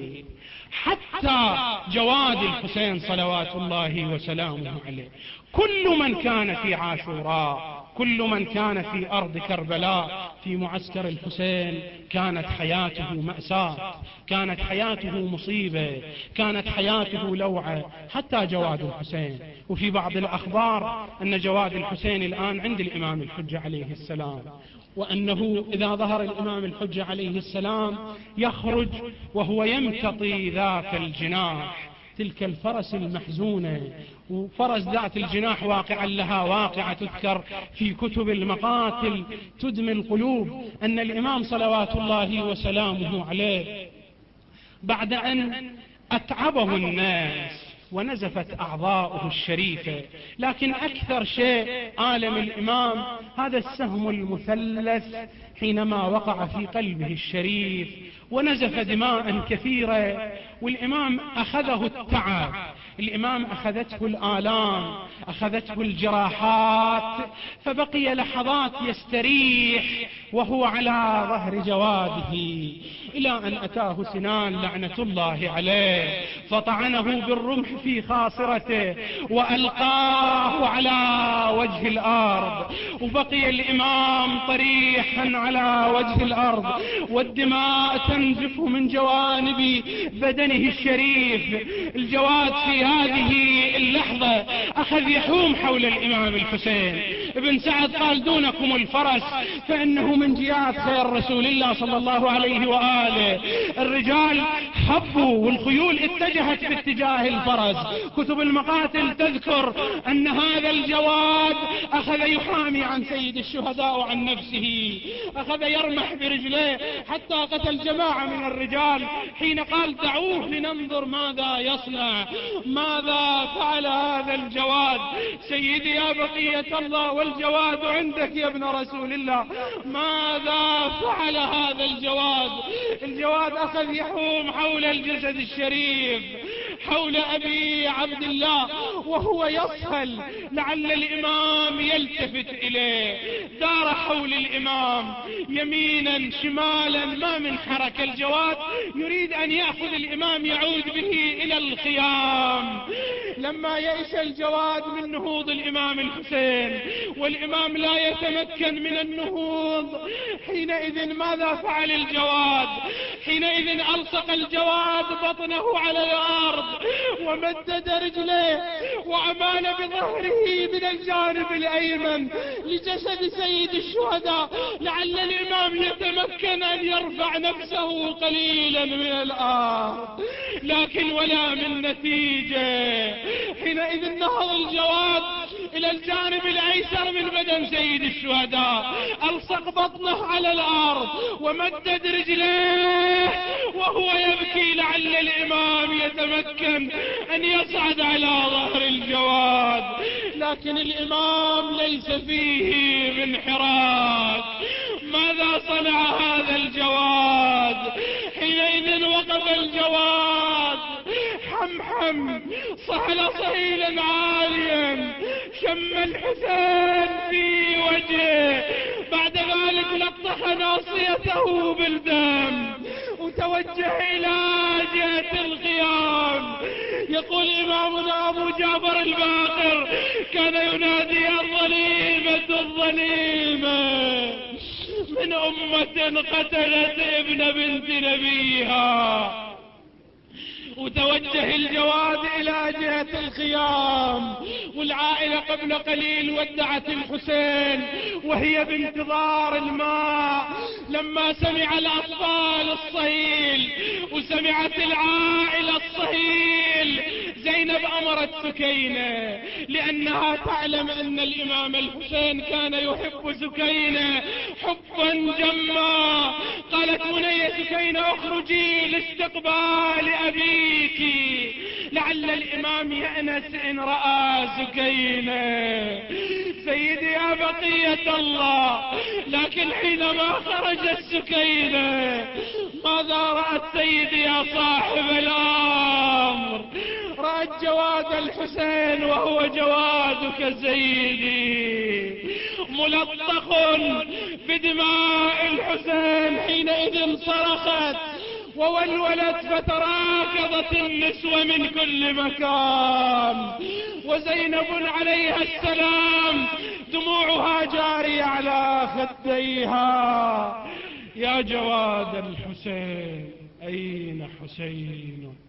حتى جواد الحسين صلوات الله وسلامه عليه، كل من كان في عاشوراء، كل من كان في أرض كربلاء في معسكر الحسين كانت حياته مأساة، كانت حياته مصيبة، كانت حياته لوعة، حتى جواد الحسين. وفي بعض الأخبار أن جواد الحسين الآن عند الإمام الحجة عليه السلام، وأنه إذا ظهر الإمام الحجة عليه السلام يخرج وهو يمتطي ذات الجناح، تلك الفرس المحزونة، وفرس ذات الجناح واقعا لها واقعة تذكر في كتب المقاتل تدمي القلوب، أن الإمام صلوات الله وسلامه عليه بعد أن أتعبه الناس ونزفت أعضاؤه الشريفة، لكن أكثر شيء آلم الإمام هذا السهم المثلث حينما وقع في قلبه الشريف ونزف دماء كثيرة، والإمام أخذه التعب، الإمام أخذته الآلام، أخذته الجراحات، فبقي لحظات يستريح وهو على ظهر جواده، إلى أن أتاه سنان لعنة الله عليه فطعنه بالرمح في خاصرته وألقاه على وجه الأرض، وبقي الإمام طريحا على وجه الأرض والدماء تنزف من جوانب بدنه الشريف. الجواد في هذه اللحظة أخذ يحوم حول الإمام الحسين. ابن سعد قال دونكم الفرس فإنه من جياد خير رسول الله صلى الله عليه وآله. الرجال حبوا والخيول اتجهت في اتجاه الفرس. كتب المقاتل تذكر أن هذا الجواد أخذ يحامي عن سيد الشهداء وعن نفسه، أخذ يرمح برجليه حتى قتل جماعة من الرجال حين قال دعوه لننظر ماذا يصنع، ماذا فعل هذا الجواد. سيدي يا بقية الله والجواد عندك يا ابن رسول الله، ماذا فعل هذا الجواد؟ الجواد أخذ يحوم حول الجسد الشريف، حول أبي عبد الله وهو يصهل لعل الإمام يلتفت إليه. دار حول الإمام يمينا شمالا ما من حركة. الجواد يريد أن يأخذ الإمام يعود به إلى الخيام. لما يئس الجواد من نهوض الإمام الحسين والإمام لا يتمكن من النهوض، حينئذ ماذا فعل الجواد؟ حينئذ ألصق الجواد بطنه على الأرض ومدد رجليه وأمال بظهره من الجانب الأيمن لجسد سيد الشهداء لعل الإمام يتمكن أن يرفع نفسه قليلا من الأرض، لكن ولا من نتيجة. حينئذ نهض الجواد إلى الجانب الأيسر من بدن سيد الشهداء، ألصق بطنه على الأرض ومدد رجليه وهو يبكي لعل الإمام يتمكن أن يصعد على ظهر الجواد، لكن الإمام ليس فيه من حراك. ماذا صنع هذا الجواد؟ حينئذ وقف الجواد حمحم صهل صهيلا عاليا، شم الحسين في وجهه، بعد ذلك لطخ ناصيته بالدم وتوجه إلى جهة الخيام. يقول إمامنا أبو جعفر الباقر كان ينادي الظليمة الظليمة من أمة قتلت ابن بنت نبيها. وتوجه الجواد إلى جهة الخيام، والعائلة قبل قليل ودعت الحسين وهي بانتظار الماء. لما سمع الأطفال الصهيل وسمعت العائلة الصهيل، زينب أمرت سكينة لأنها تعلم أن الإمام الحسين كان يحب سكينة حبا جما. قالت بني سكينة اخرجي لاستقبال أبيك لعل الإمام يأنس إن رأى سكينة. سيدي يا بقية الله، لكن حينما خرجت سكينة ماذا رأت سيدي يا صاحب الأمر؟ رأت جواد الحسين وهو جوادك سيدي ملطخ بدماء الحسين. حينئذ صرخت وولولت فتراكضت النسوة من كل مكان، وزينب عليها السلام دموعها جارية على خديها. يا جواد الحسين أين حسين؟